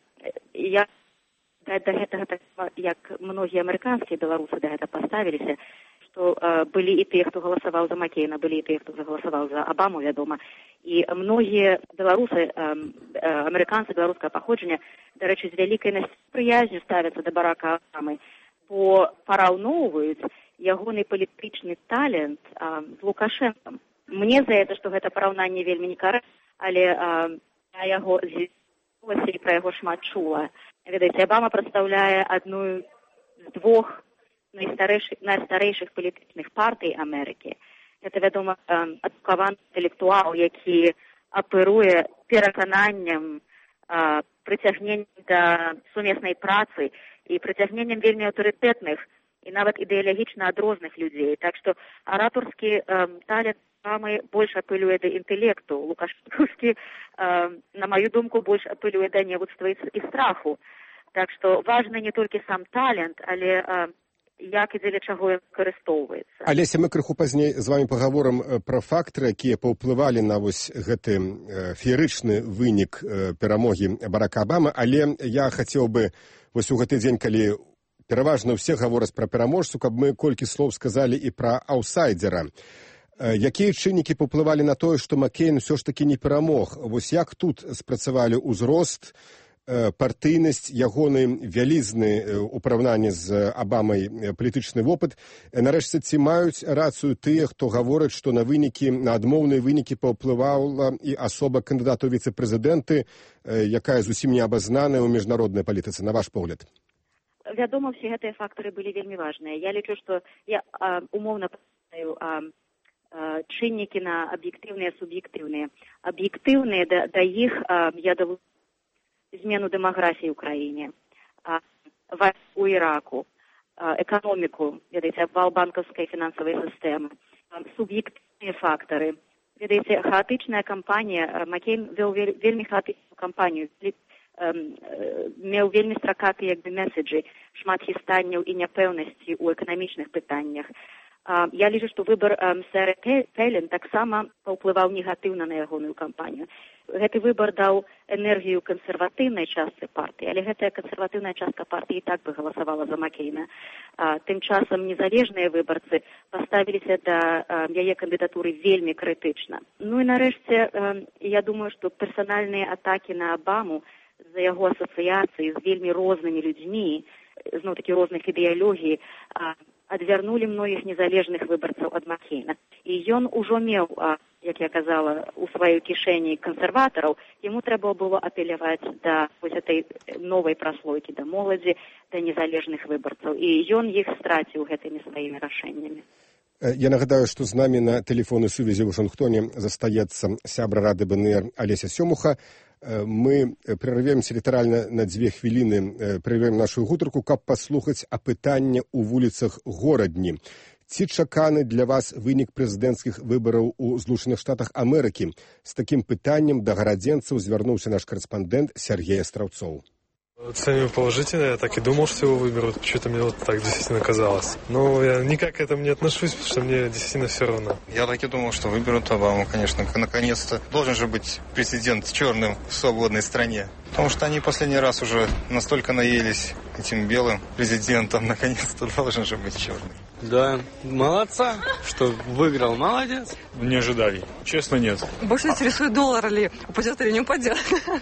я да гэтага, як многія амерыканскія беларусы да гэта паставіліся, што былі і тыя, хто галасаваў за Маккейна, былі і тыя, хто загаласаваў за Абаму, вядома. І многія беларусы, амерыканцы беларускага паходжання, дарэчы, з вялікай прыязню ставяцца да Барака Абамы, бо параўноўваюць ягоны палітычны талент з Лукашэнкам. Мне здаецца, што гэта параўнанне вельмі некарэктна, але я яго з'явілася і пра яго шмат чула. Ведаеце, Абама прадстаўляе адну з двух найстарэйшых палітычных партый Амерыкі. Гэта, вядома, адукаваны інтэлектуал, які аперуе перакананнем, прыцягненнем да сумеснай працы і прыцягненнем вельмі аўтарытэтных і нават ідэалагічна адрозных людзей. Так што аратарскі талент Абамы больш апелюе да інтэлекту. Лукашэнкаўскі, на маю думку, больш апелюе да невуцтва і страху. Так што важны не толькі сам талент, але як і дзеля чаго ён выкарыстоўваецца. Алеся, мы крыху пазней з вами пагаворым пра фактары, якія паўплывалі на вось гэты феерычны вынік перамогі Барака Абамы, але я хацеў бы вось у гэты дзень, калі пераважна ўсе гавораць пра пераможцу, каб мы колькі слоў сказалі і пра аўсайдзера. Якія чыннікі паўплывалі на тое, што Маккейн усё ж такі не перамог? Вось як тут спрацавалі ўзрост, партыйнасць, ягоны вялізны у параўнанні з Абамай палітычны вопыт. Нарэшце, ці маюць рацыю тыя, хто гаворыць, што на адмоўныя вынікі паўплывала і асоба кандыдата ў віцэ-прэзідэнты, якая зусім не абазнаная ў міжнароднай палітыцы, на ваш погляд? Вядома, все гэтыя фактары былі вельмі важныя. Я лічу, што я умоўна памятаю чыннікі на аб'ектыўныя, суб'ектыўныя. Аб'ектыўныя да іх я далучаю змену дэмаграфіі ў краіне, у Іраку, эканоміку, ведаеце, абвал банкаўскай фінансавай сістэмы, суб'ектыўныя фактары. Ведаеце, хаатычная кампанія, Маккейн вёў вельмі хаатычную кампанію, меў вельмі стракатыя меседжы, шмат хістанняў і няпэўнасці ў эканамічных пытаннях. Я лічу, што выбар сэра Пэлен таксама паўплываў негатыўна на ягоную кампанію. Гэты выбар даў энергію кансерватыўнай частцы партыі, але гэтая кансерватыўная частка партыі і так бы галасавала за Маккейна. Тым часам незалежныя выбарцы паставіліся да яе кандыдатуры вельмі крытычна. Ну і нарэшце, я думаю, што персанальныя атакі на Абаму з-за яго асацыяцыі з вельмі рознымі людзьмі, зноў-такі розных ідэалогій, адвярнулі многіх незалежных выбарцаў ад Маккейна. І ён ужо меў, як я казала, у сваёй кішэні кансерватараў, яму трэба было апеляваць да вось этой новай праслойкі, да моладзі, да незалежных выбарцаў. І ён іх страціў гэтымі сваімі рашэннямі. Я нагадаю, што з намі на тэлефоннай сувязі ў Вашынгтоне застаецца сябра Рады БНР Алеся Сёмуха. Мы прервемся літаральна на 2 хвіліны, прервем нашу гутарку, каб паслухаць апытанне ў вуліцах горадні. Ці чаканы для вас вынік прэзідэнцкіх выбараў у Злучаных Штатах Амерыкі? З такім пытаннем да гарадзенцаў звярнуўся наш корэспандэнт Сергей Астраўцоў. Оцениваю положительно, я так и думал, что его выберут. Почему-то мне вот так действительно казалось. Но я никак к этому не отношусь, потому что мне действительно все равно. Я так и думал, что выберут Обаму, конечно. Наконец-то должен же быть президент черным в свободной стране. Потому что они последний раз уже настолько наелись этим белым президентом. Наконец-то должен же быть черный. Да, молодца, что выиграл, молодец. Не ожидали. Честно, нет. Больше интересует, доллар ли упадет или не упадет.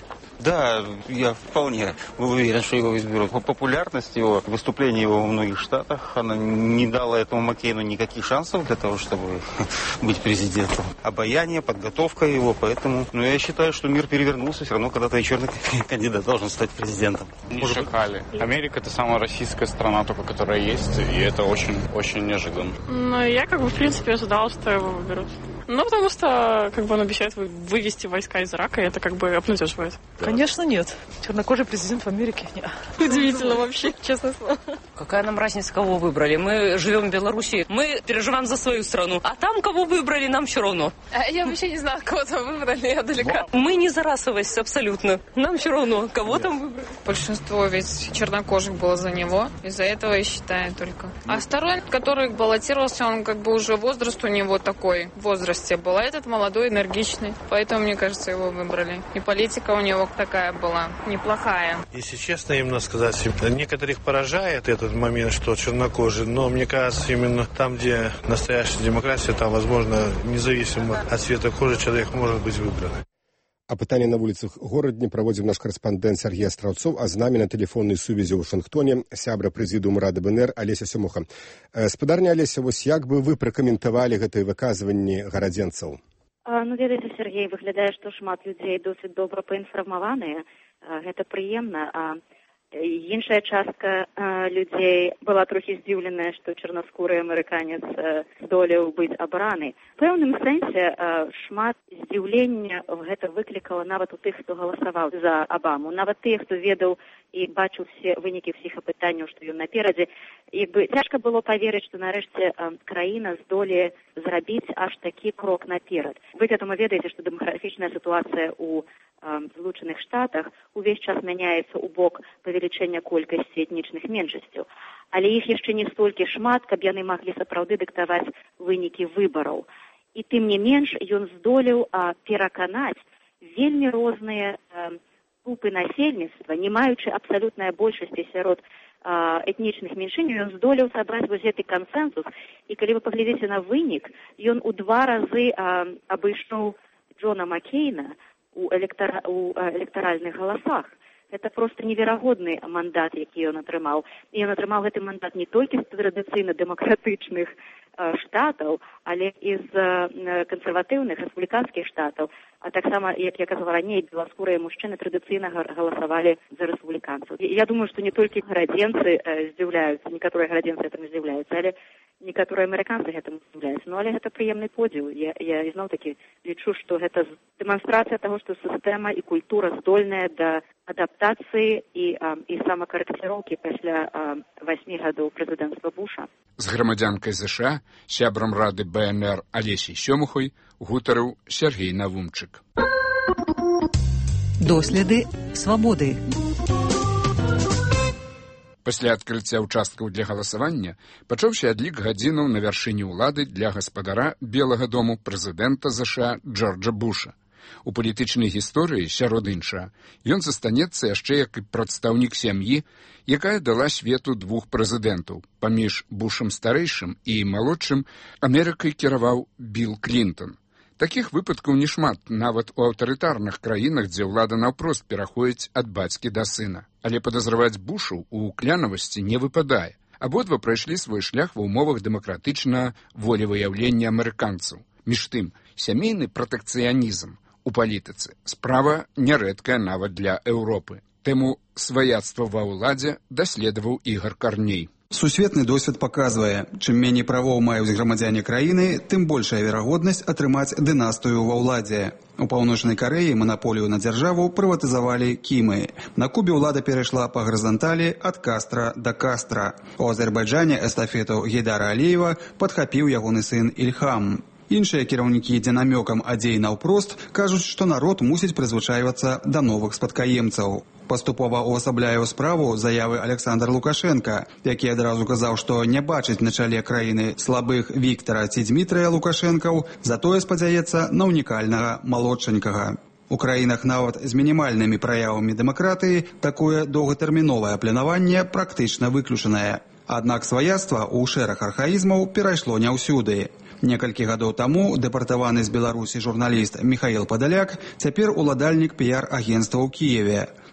Да, я вполне уверен, что его изберут. Популярность его, выступление его во многих штатах, она не дала этому Маккейну никаких шансов для того, чтобы быть президентом. Обаяние, подготовка его, поэтому... Но я считаю, что мир перевернулся, все равно когда-то и черный кандидат должен стать президентом. Не шакали. Америка — это самая российская страна, только которая есть, и это очень-очень неожиданно. Ну, я в принципе ожидала, что его выберут. Ну, потому что, он обещает вывести войска из Ирака, и это обнадеживает. Конечно, нет. Чернокожий президент в Америке. Нет. Удивительно вообще, честное слово. Какая нам разница, кого выбрали? Мы живем в Беларуси, мы переживаем за свою страну. А там, кого выбрали, нам все равно. Я вообще не знаю, кого там выбрали, я далека. Мы не за расовость абсолютно. Нам все равно, кого там выбрали. Большинство ведь чернокожих было за него. Из-за этого и считаю только. А второй, который баллотировался, он уже возраст у него такой в возрасте был. А этот молодой, энергичный. Поэтому, мне кажется, его выбрали. И политика у него такая была неплохая. Если честно, именно сказать, некоторых поражает этот момент, что чернокожий. Но мне кажется, именно там, где настоящая демократия, там, возможно, независимо от цвета кожи, человек может быть выбран. А пытанне на вуліцах горадні праводзіў наш карэспандэнт Сергей Страўцоў, а з намі на тэлефоннай сувязі ў Вашынгтоне сябра прэзідыума Рады БНР Алеся Сёмуха. Спадарня Алеся, як бы вы пракаментавалі гэтыя выказванні гарадзенцаў? Ведаеце, Сергей, выглядае, што шмат людзей досыць добра паінфармаваныя. Гэта прыемна, а іншая частка людзей была трохі здзіўленая, што чарнаскуры амерыканец здолеў быць абраны. В пэўным сэнсе шмат здзіўлення гэта выклікала нават у тых, хто галасаваў за Абаму. Нават тых, хто ведаў і бачыў вынікі ўсіх апытанняў, што ён наперадзе. Цяжка было паверыць, што нарэшце краіна здолее зрабіць аж такі крок наперад. Вы, вядома, ведаеце, што дэмаграфічная сітуацыя ў Злучаных Штатах увесь час мяняецца ў бок павелічэння колькасці этнічных меншасцяў. Але іх яшчэ не столькі шмат, каб яны маглі сапраўды дыктаваць вынікі выбараў. І тым не менш ён здолеў пераканаць вельмі розныя групы насельніцтва, не маючы абсалютнай большасці сярод этнічных меншынь, ён здолеў сабраць вось гэты кансэнсус. І калі вы паглядзіце на вынік, ён у 2 разы абышоў Джона Маккейна у электаральных галасах. Это просто неверагодны мандат, які ён атрымаў. І ён атрымаў гэты мандат не толькі з традыцыйна дэмакратычных штатаў, але і з кансерватыўных рэспубліканскіх штатаў. А таксама, як я казала раней, беласкурыя мужчыны традыцыйна галасавалі за рэспубліканцаў. Я думаю, што не толькі гарадзенцы здзіўляюцца, некаторыя гарадзенцы гэтаму здзіўляюцца, але некаторыя амерыканцы гэтаму здзіўляюцца. Ну, але гэта прыемны подзіў. Я ізноў-такі лічу, што гэта дэманстрацыя таго, што сістэма і культура здольная да адаптацыі і самакарэкціроўкі пасля 8 гадоў прэзідэнцтва Буша. З грамадзянкай ЗША, сябрам Рады БНР Алесей Сёмухой, гутарыў Сергей Навумчык. Доследы свабоды. Пасля адкрыцця ўчасткаў для галасавання пачаўся адлік гадзінаў на вяршыні ўлады для гаспадара Белага дому прэзідэнта ЗША Джорджа Буша. У палітычнай гісторыі, сярод іншага, ён застанецца яшчэ як і прадстаўнік сям'і, якая дала свету 2 прэзідэнтаў. Паміж Бушам старэйшым і малодшым Амерыкай кіраваў Білл Клінтон. Такіх выпадкаў немат, нават у аўтарытарных краінах, дзе ўлада наўпрост пераходзіць ад бацькі да сына. Але падазраваць Бушу ў клянавасці не выпадае. Абодва прайшлі свой шлях ва ўмовах дэмакратычнага волевыяўлення амерыканцаў. Між тым, сямейны пратэкцыянізм у палітыцы справа нярэдкая нават для Еўропы. Тэму сваяцтва ва ўладзе даследаваў Ігор Карней. Сусветны досвед паказвае, чым меней правоў маюць грамадзяне краіны, тым большая верагоднасць атрымаць дынастыю ва ўладзе. У Паўночнай Карэі манаполію на дзяржаву прыватызавалі кімы. На Кубе ўлада перайшла па гарызанталі ад Кастра да Кастра. У Азербайджане эстафету Гейдара Аліева падхапіў ягоны сын Ільхам. Іншыя кіраўнікі, дзе намёкам, а дзе і наўпрост, кажуць, што народ мусіць прызвычайвацца да новых спадкаемцаў. Паступова ўвасабляе ў справу заявы Александр Лукашенка, які адразу казаў, што не бачыць на чале краіны слабых Віктара ці Дзмітрыя Лукашэнкаў, затое спадзяецца на ўнікальнага малодшанькага. У краінах нават з мінімальнымі праявамі дэмакратыі такое доўгатэрміновае планаванне практычна выключанае. Аднак сваяцтва ў шэраг архаізмаў перайшло не ўсюды. Некалькі гадоў таму дэпартаваны з Беларусі журналіст Міхаіл Падаляк цяпер уладальнік піяр-агенцтва ў Кіеве.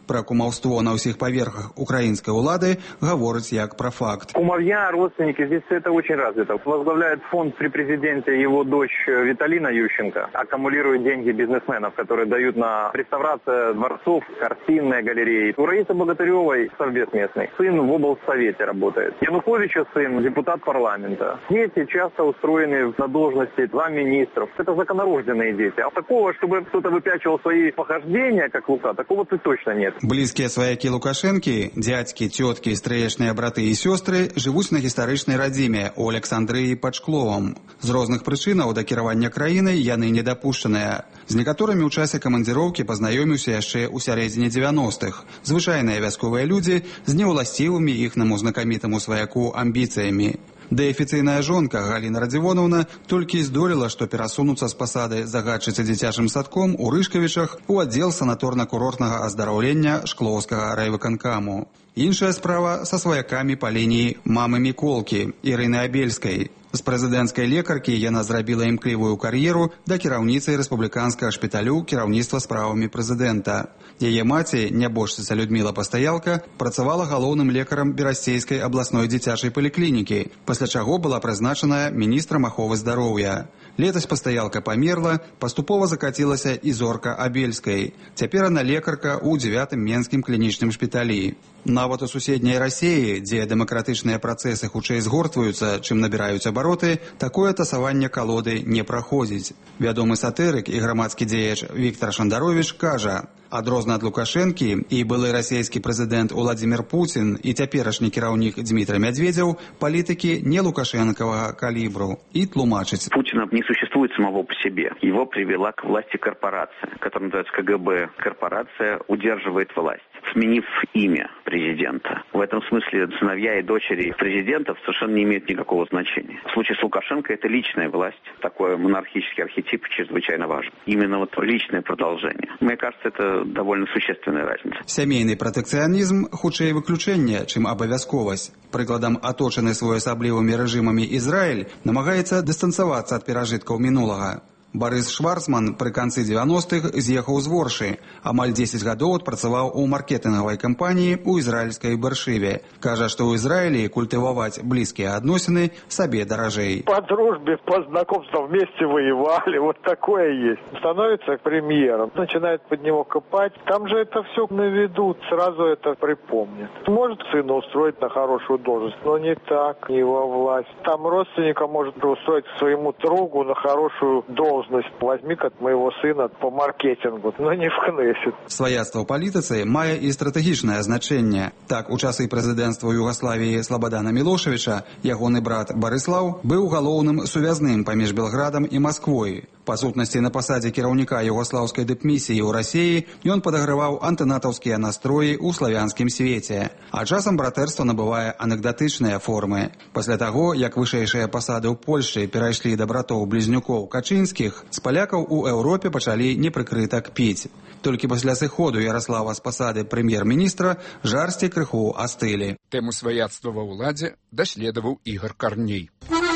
Пра кумаўство на ўсіх паверхах украінскай улады гаворыць як пра факт. Кумовья, родственники, здесь это очень развито. Возглавляет фонд при президенте его дочь Виталина Ющенко. Аккумулирует деньги бизнесменов, которые дают на реставрацию дворцов, картинные галереи. У Раисы Богатыревой совбез местный. Сын в облсовете работает. Януковича сын, депутат парламента. Дети часто устроены на должности замминистров. Это законорожденные дети. А такого, чтобы кто-то выпячивал свои похождения, как Лука, такого-то точно нет. Блізкія сваякі Лукашэнкі, дзядзькі, цёткі, стрэечныя браты і сёстры жывуць на гістарычнай радзіме у Александрыі пад Шкловам. З розных прычынаў да кіравання краінай яны не дапушчаныя. З некаторымі ў часе камандзіроўкі пазнаёміўся яшчэ ў сярэдзіне 90-х. Звычайныя вясковыя людзі з неўласцівымі іхнаму знакамітаму сваяку амбіцыямі. Дэафіцыйная жонка Галіна Радзівоновна толькі здолела, што перасунуцца з пасады загадчыцы дзіцячым садком у Рышкавічах у аддзел санаторна-курортнага аздараўлення Шклоўскага райвыканкаму. Іншая справа са сваякамі па лініі мамы Міколкі Ірыны Абельскай. З прэзідэнцкай лекаркі яна зрабіла імклівую кар'еру да кіраўніцы рэспубліканскага шпіталю кіраўніцтва справамі прэзідэнта. Яе маці, нябожчыца Людміла Пастаялка, працавала галоўным лекарам Берасцейскай абласной дзіцячай паліклінікі, пасля чаго была прызначаная міністрам аховы здароўя. Летась Пастаялка памерла, паступова закацілася і зорка Абельскай. Цяпер она лекарка ў 9-м Менскім клінічным шпіталі. Нават у суседняй Расіі, дзе дэмакратычныя працэсы хутчэй згортваюцца, чым набіраюць абароты, такое тасаванне калоды не праходзіць. Вядомы сатырык і грамадскі дзеяч Віктор Шандарович кажа: адрозна ад Лукашэнкі і былы расійскі прэзідэнт Уладзімір Пуцін і цяперашні кіраўнік Дмітрий Медведев палітыкі не лукашэнкавага калібру. І тлумачыць. Путина не существует самого по себе. Его привела к власти корпорация, которая называется КГБ. Корпорация удерживает власть, сменив имя президента. В этом смысле сыновья и дочери президентов совершенно не имеют никакого значения. В случае с Лукашенко это личная власть. Такой монархический архетип чрезвычайно важен. Именно вот личное продолжение. Мне кажется, это довольно существенная разница. Сямейны пратэкцыянізм хутчэй выключэнне, чым абавязковасць. Прыкладам, аточаны своеасаблівымі рэжымамі Ізраіль намагаецца дыстанцавацца ад перажыткаў мінулага. Барыс Шварцман пры канцы 90-х з'ехаў з Воршы. Амаль 10 гадоў адпрацаваў у маркетынгавай кампаніі ў ізраільскай Бершыве. Кажа, што ў Ізраілі культываваць блізкія адносіны сабе даражэй. По дружбе, по знакомству вместе воевали, вот такое есть. Становится премьером, начинает под него копать. Там же это все наведут, сразу это припомнят. Может сына устроить на хорошую должность, но не так, не во власть. Там родственника может устроить своему другу на хорошую должность. Возьми-ка от моего сына по маркетингу, но не в Кнессет. Сваяцтва ў палітыцы мае і стратэгічнае значэнне. Так, у часы прэзідэнцтва Югаславіі Слабадана Мілошавіча ягоны брат Барыслаў быў галоўным сувязным паміж Белградам і Масквой. Па сутнасці, на пасадзе кіраўніка югаслаўскай дыпмісіі ў Расіі ён падаграваў антынатаўскія настроі ў славянскім свеце. А часам братэрства набывае анекдатычныя формы. Пасля таго, як вышэйшыя пасады ў Польшчы перайшлі да братоў-блізнюкоў Качынскіх, з палякаў у Еўропе пачалі непрыкрыта кпіць. Толькі пасля сыходу Яраслава з пасады прэм'ер-міністра жарсці крыху астылі. Тэму сваяцтва ва ўладзе даследаваў Ігор Карней.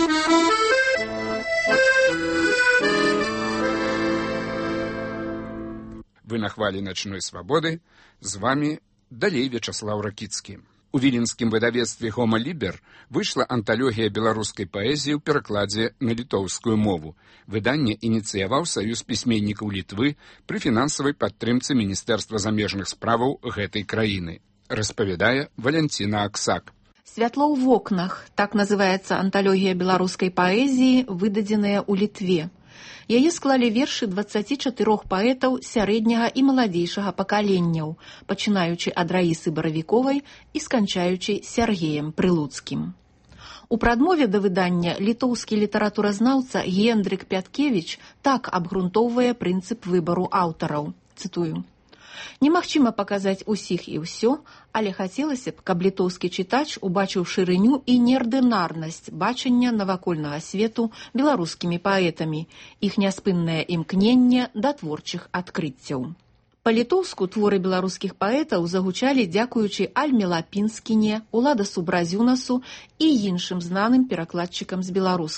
Вы на хвалі начной свабоды. З вами далей Вячаслаў Ракіцкі. У віленскім выдавецтве «Гома Лібер» выйшла анталогія беларускай паэзіі ў перакладзе на літоўскую мову. Выданне ініцыяваў Саюз пісьменнікаў Літвы пры фінансавай падтрымцы Міністэрства замежных справаў гэтай краіны. Распавядае Валянціна Аксак. «Святло ў вокнах» – так называецца анталогія беларускай паэзіі, выдадзеная ў Літве. Яе склалі вершы 24 паэтаў сярэдняга і маладзейшага пакаленняў, пачынаючы ад Раісы Баравіковай і сканчаючы Сяргеем Прылуцкім. У прадмове да выдання літоўскі літаратуразнаўца Гендрык Пяткевіч так абгрунтоўвае прынцып выбару аўтараў. Цытую. Немагчыма паказаць усіх і ўсё, але хацелася б, каб літоўскі чытач убачыў шырыню і неардынарнасць бачання навакольнага свету беларускімі паэтамі, іх няспыннае імкненне да творчых адкрыццяў. Па-літоўску творы беларускіх паэтаў загучалі дзякуючы Альме Лапінскіне, Уладасу Бразюнасу і іншым знаным перакладчыкам з беларускай.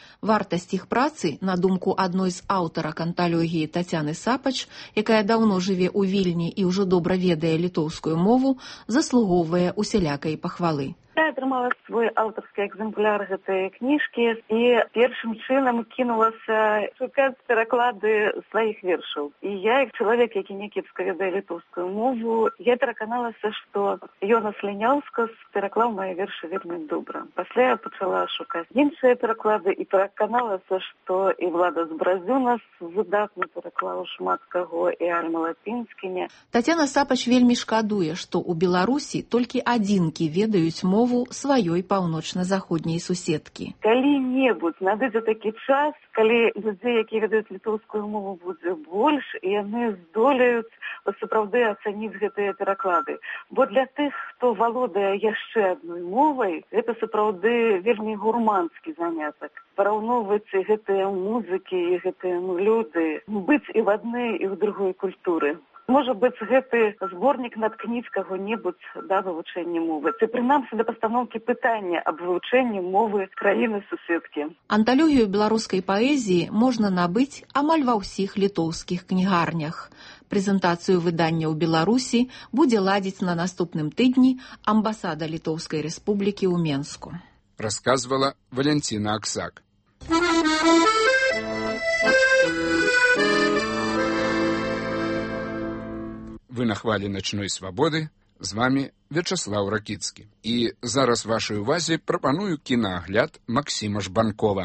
Вартасць іх працы, на думку адной з аўтарак анталогіі Тацяны Сапач, якая даўно жыве ў Вільні і ўжо добра ведае літоўскую мову, заслугоўвае усялякай пахвалы. Я атрымала свой аўтарскі экземпляр гэтай кніжкі і першым чынам кінулася шукаць пераклады сваіх вершаў. І я, як чалавек, які някепска ведае літоўскую мову, я пераканалася, што Йонас Ліняўскас пераклаў мае вершы вельмі добра. Пасля я пачала шукаць іншыя пераклады і пераканалася, што і Влада Збразюнас выдатна пераклаў шмат каго, і Альма Лапінскіня. Тацяна Сапач вельмі шкадуе, што ў Беларусі толькі адзінкі ведаюць мову сваёй паўночна-заходняй суседкі. Калі-небудзь надыдзе такі час, калі людзей, якія ведаюць літоўскую мову, будзе больш, і яны здолеюць сапраўды ацаніць гэтыя пераклады. Бо для тых, хто валодае яшчэ адной мовай, гэта сапраўды вельмі гурманскі занятак. Параўноўваць гэтыя музыкі і гэтыя мелодыі, быць і в адной, і в другой культуры. Можа быць, гэты зборнік наткніць каго-небудзь да вывучэння мовы. Ці прынамсі да пастаноўкі пытання аб вывучэнні мовы краіны-суседкі. Анталогію беларускай паэзіі можна набыць амаль ва ўсіх літоўскіх кнігарнях. Прэзентацыю выдання ў Беларусі будзе ладзіць на наступным тыдні амбасада Літоўскай Рэспублікі ў Менску. Расказвала Валянціна Аксак. Вы на хвалі начной свабоды, з вами Вячаслаў Ракіцкі. І зараз вашай увазе прапаную кінаагляд Максіма Жбанкова.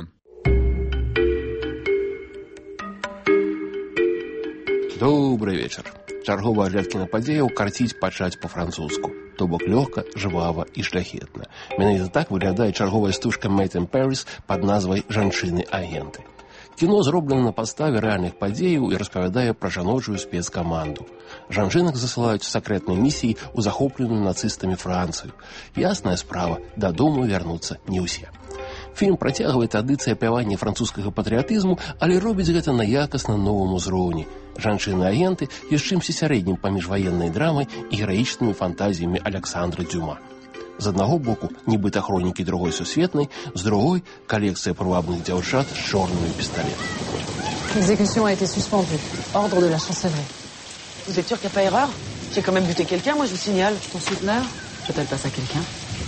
Добрый вечар. Чарговы агляд кінападзеяў карціць пачаць па-французску. То бок лёгка, жвава і шляхетна. Менавіта так выглядае чарговая стужка Made in Paris пад назвай «Жанчыны-агенты». Кіно зроблена на падставе рэальных падзеяў і распавядае пра жаночую спецкаманду. Жанчынак засылаюць у сакрэтнай місіі ў захопленую нацыстамі Францыю. Ясная справа, дадому вярнуцца не ўсе. Фільм працягвае традыцыі апявання французскага патрыятызму, але робіць гэта на якасна новым узроўні. Жанчыны-агенты ёсць чымсьці сярэднім паміж ваеннай драмай і гераічнымі фантазіямі Александра Дюма. З аднаго боку нібыта хронікі другой сусветнай, з другой калекцыя прывабных дзяўчат з чорнымі пісталетамі. L'exécution a été suspendue. Ordre de la chancellerie. Vous êtes sûr qu'il n'y a pas erreur? J'ai quand même buté quelqu'un, moi je vous signale. Ton souteneur? Peut-être passe à quelqu'un.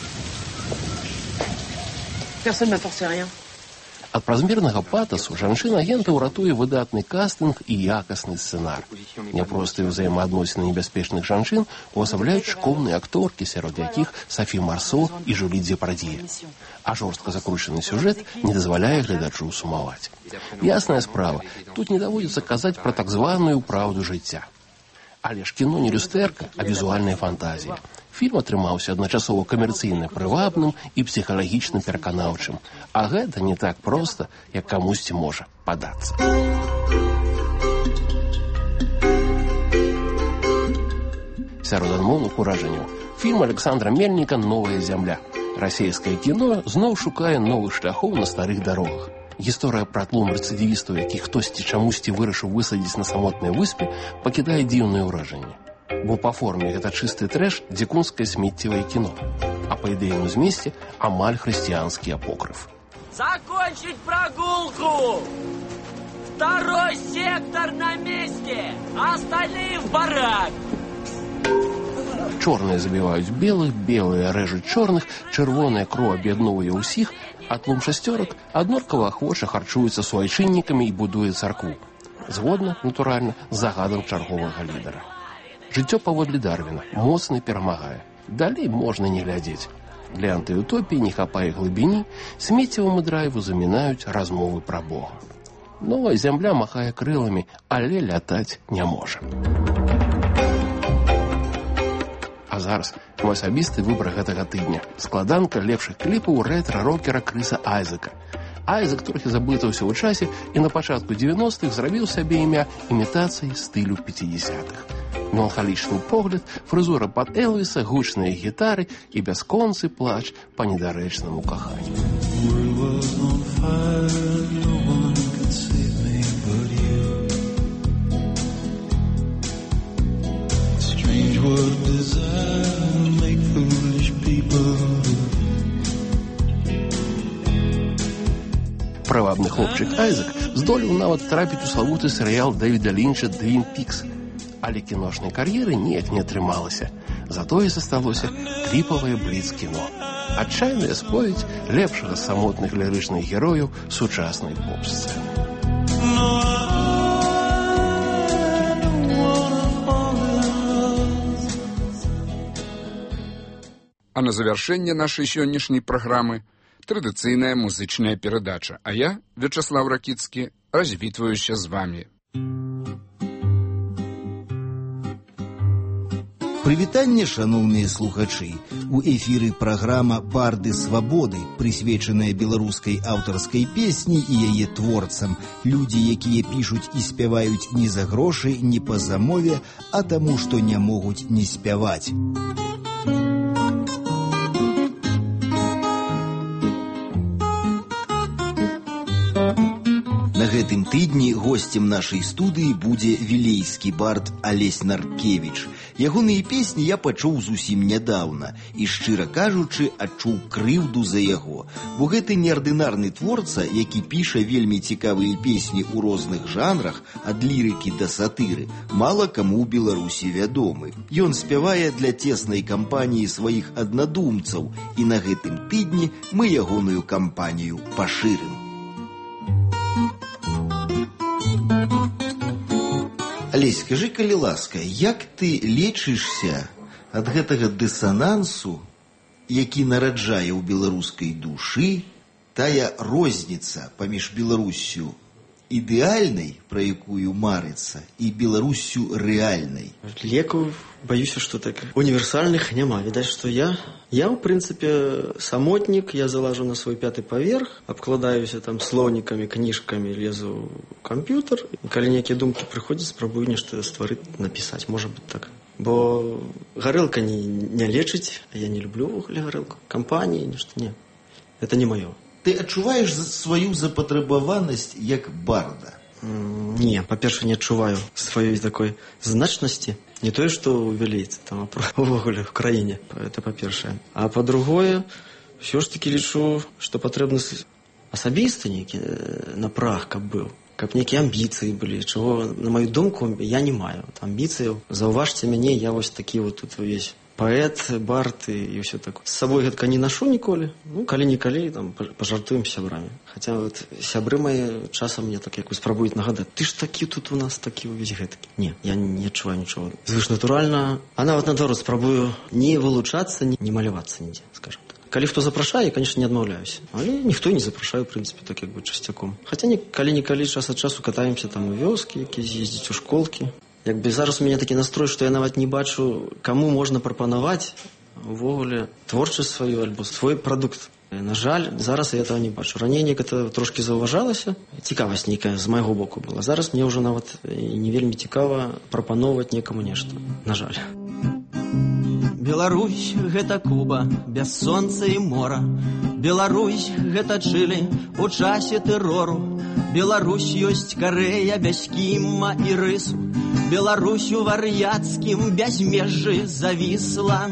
Personne ne m'a forcé rien. Ад празмернага патасу жанчын-агента ўратуе выдатны кастынг і якасны сцэнар. Няпростыя ўзаемаадносіны небяспечных жанчын увасабляюць школьныя акторкі, сярод якіх Софі Марсо і Жюлі Дзепардье. А жорстка закручаны сюжэт не дазваляе гледачу сумаваць. Ясная справа, тут не даводзіцца казаць пра так званую праўду жыцця. Але ж кіно не люстэрка, а візуальная фантазія. Фільм атрымаўся адначасова камерцыйна прывабным і псіхалагічна пераканаўчым. А гэта не так проста, як камусьці можа падацца. Сярод адмоўных уражанняў фільм Александра Мельніка «Новая зямля». Расійскае кіно зноў шукае новых шляхоў на старых дарогах. Гісторыя пра тлум рэцыдывістаў, якіх хтосьці чамусьці вырашыў высадзіць на самотнай выспе, пакідае дзіўнае ўражанне. Бо па форме гэта чысты трэш, дзікунскае смеццевае кіно. А па ідэйным змесце амаль хрысціянскі апокрыф. Закончить прогулку! Второй сектор на месте! Остальные в барак! Чорныя забіваюць белых, белыя рэжуць чорных, чырвоная кроў аб'ядноўвае ўсіх, а тлум шасцёрак аднолькава ахвоча харчуецца суайчыннікамі і будуе царкву. Згодна, натуральна, з загадам чарговага лідара. Жыццё паводле Дарвіна моцна перамагае. Далей можна не глядзець. Для антыутопіі не хапае глыбіні, смеццеваму драйву замінаюць размовы пра Бога. Новая зямля махае крыламі, але лятаць не можа. А зараз мой асабісты выбар гэтага тыдня. Складанка лепшых кліпаў рэтра-рокера Крыса Айзека. Айзек трохі заблытаўся ў часе і на пачатку 90-х зрабіў сабе імя імітацыяй стылю 50-х. Меланхалічны погляд, фрызура пад Элвіса, гучныя гітары і бясконцы плач па недарэчнаму каханню. хлопчык Айзек здолеў нават трапіць у славуты серыял Дэвіда Лінча «Твін Пікс». Але кіношнай кар'еры неяк не атрымалася. Затое засталося кліпавае бліц-кіно. Адчайная споведь лепшага з самотных лірычных герояў сучаснай поп-сцэны. А на завяршэнне нашай сённяшняй праграмы традыцыйная музычная перадача. А я, Вячаслав Ракіцкі, развітваюся з вамі. Прывітанне, шаноўныя слухачы. У эфіры праграма «Барды свабоды», прысвечаная беларускай аўтарскай песні і яе творцам. Людзі, якія пішуць і спяваюць не за грошы, не па замове, а таму, што не могуць не спяваць. На гэтым тыдні госцем нашай студыі будзе вілейскі бард Алесь Наркевіч. Ягоныя песні я пачуў зусім нядаўна і, шчыра кажучы, адчуў крыўду за яго. Бо гэты неардынарны творца, які піша вельмі цікавыя песні ў розных жанрах, ад лірыкі да сатыры, мала каму ў Беларусі вядомы. Ён спявае для цеснай кампаніі сваіх аднадумцаў, і на гэтым тыдні мы ягоную кампанію пашырым. Алесь, скажы, калі ласка, як ты лечышся ад гэтага дысанансу, які нараджае ў беларускай душы тая розніца паміж Беларуссю ідэальнай, пра якую марыцца, і Беларуссю рэальнай? Лекаў, баюся, што так універсальных няма. Відаць, што я, ў прынцыпе, самотнік, я залажу на свой 5-й паверх, абкладаюся там слоўнікамі, кніжкамі, лезу ў камп'ютар, і калі нейкія думкі прыходзяць, спрабую нешта стварыць, напісаць, можа быць так. Бо гарэлка не лечыць, а я не люблю ўвогуле гарэлку. Кампаніі, нешта не. Гэта не маё. Ты адчуваеш сваю запатрабаванасць як барда? Не, па-першае, не адчуваю сваёй такой значнасці. Не тое, што ў вілейцы, там, а ўвогуле ў краіне. Это па-першае. А па-другое, ўсё ж такі лічу, што патрэбны асабісты нейкі напраг, каб быў. Каб нейкія амбіцыі былі, чаго, на маю думку, я не маю. Амбіцыяў. Заўважце мяне, я вось такі вот тут увесь паэт, бард і ўсё такое. З сабой гэтка не нашу ніколі. Ну, калі-нікалі, там, пажартуем з сябрамі. Хаця вот сябры мае часам мне так якось спрабуюць нагадаць. Ты ж такі тут у нас такі увесь гэтакі. Не, я не адчуваю нічого. Звышнатуральна. А нават наадварот спрабую не вылучацца, не малявацца нідзе, скажам так. Калі хто запрашае, конечно, не адмаўляюся. Але ніхто не запрашае, в прынцыпе, так як бы часцяком. Хаця калі-нікалі час ад часу катаемся там у вёскі, якія з'ездзіць у школкі. Як бы зараз у мяне такі настрой, што я нават не бачу, каму можна прапанаваць увогуле творчасць сваю альбо свой прадукт. На жаль, зараз я этого не бачу. Раней неката трошкі заўважалася, цікавасць нейкая з майго боку была. Зараз мне ўжо нават не вельмі цікава прапаноўваць некаму нешта. На жаль. Беларусь – гэта Куба, без сонца і мора. Беларусь – гэта Чылі у часе тэрору. Беларусь ёсць Карэя без Кіма і рысу. Беларусь у вар'яцкім бязмежжы завісла.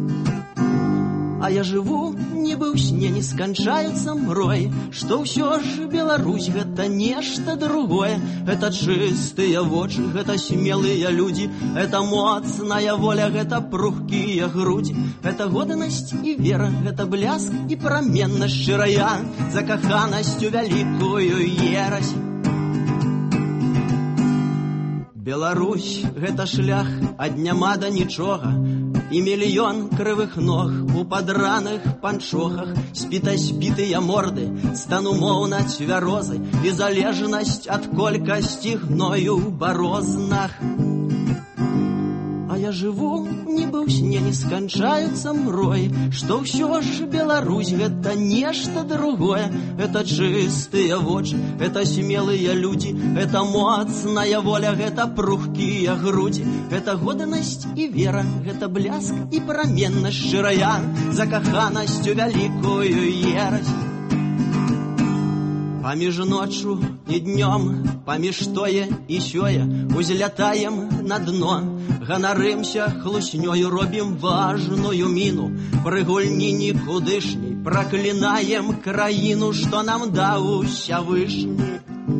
А я жыву, нібы ў сне не сканчаецца мрой, што ўсё ж Беларусь гэта нешта другое. Гэта чыстыя вочы, гэта смелыя людзі, гэта моцная воля, гэта пругкія грудзі, гэта годнасць і вера, гэта бляск і праменнасць шчырая, закаханасцю вялікую ерась. Беларусь гэта шлях ад няма да нічога, і мільён крывых ног у падраных панчохах, спітыя морды, стан умоўна цвярозы і залежнасць ад колькасці гною ў барознах. А я жыву, нібы ў сне не сканчаецца мрой, што ўсё ж Беларусь гэта нешта другое. Гэта чыстыя вочы, гэта смелыя людзі, гэта моцная воля, гэта пругкія грудзі, гэта годнасць і вера, гэта бляск і праменнасць шчырая, закаханасцю вялікую ерась. Паміж ноччу і днём, паміж тое і сёе, узлятаем на дно, ганарымся хлуснёю, робім важную міну, пры гульні нікудышняй, Проклинаем краину, что нам дал Всевышний.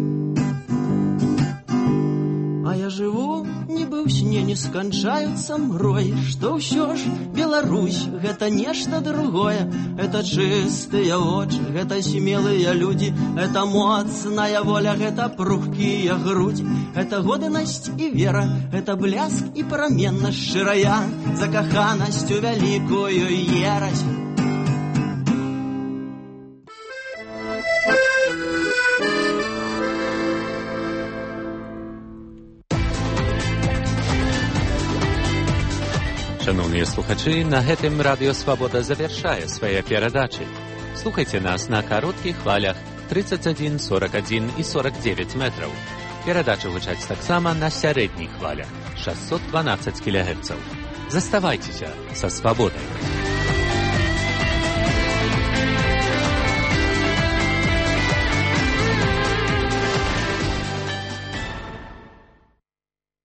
А я живу, нібы ў сне не сканчаюцца мроі, што ўсё ж Беларусь — гэта нешта другое. Это чыстыя очы, гэта смелыя людзі, это моцная воля, гэта прухкія грудзі, это годнасць і вера, это бляск і праменнасць шчырая, закаханасць у вялікую ерась. Шановні слухачі, на гэтым Радіо Свабода завяршае свае перадачы. Слухайце нас на кароткіх хвалях 31, 41 і 49 метраў. Перадачы гучаць таксама на сярэдніх хвалях 612 кГц. Заставайцеся са Свабодай.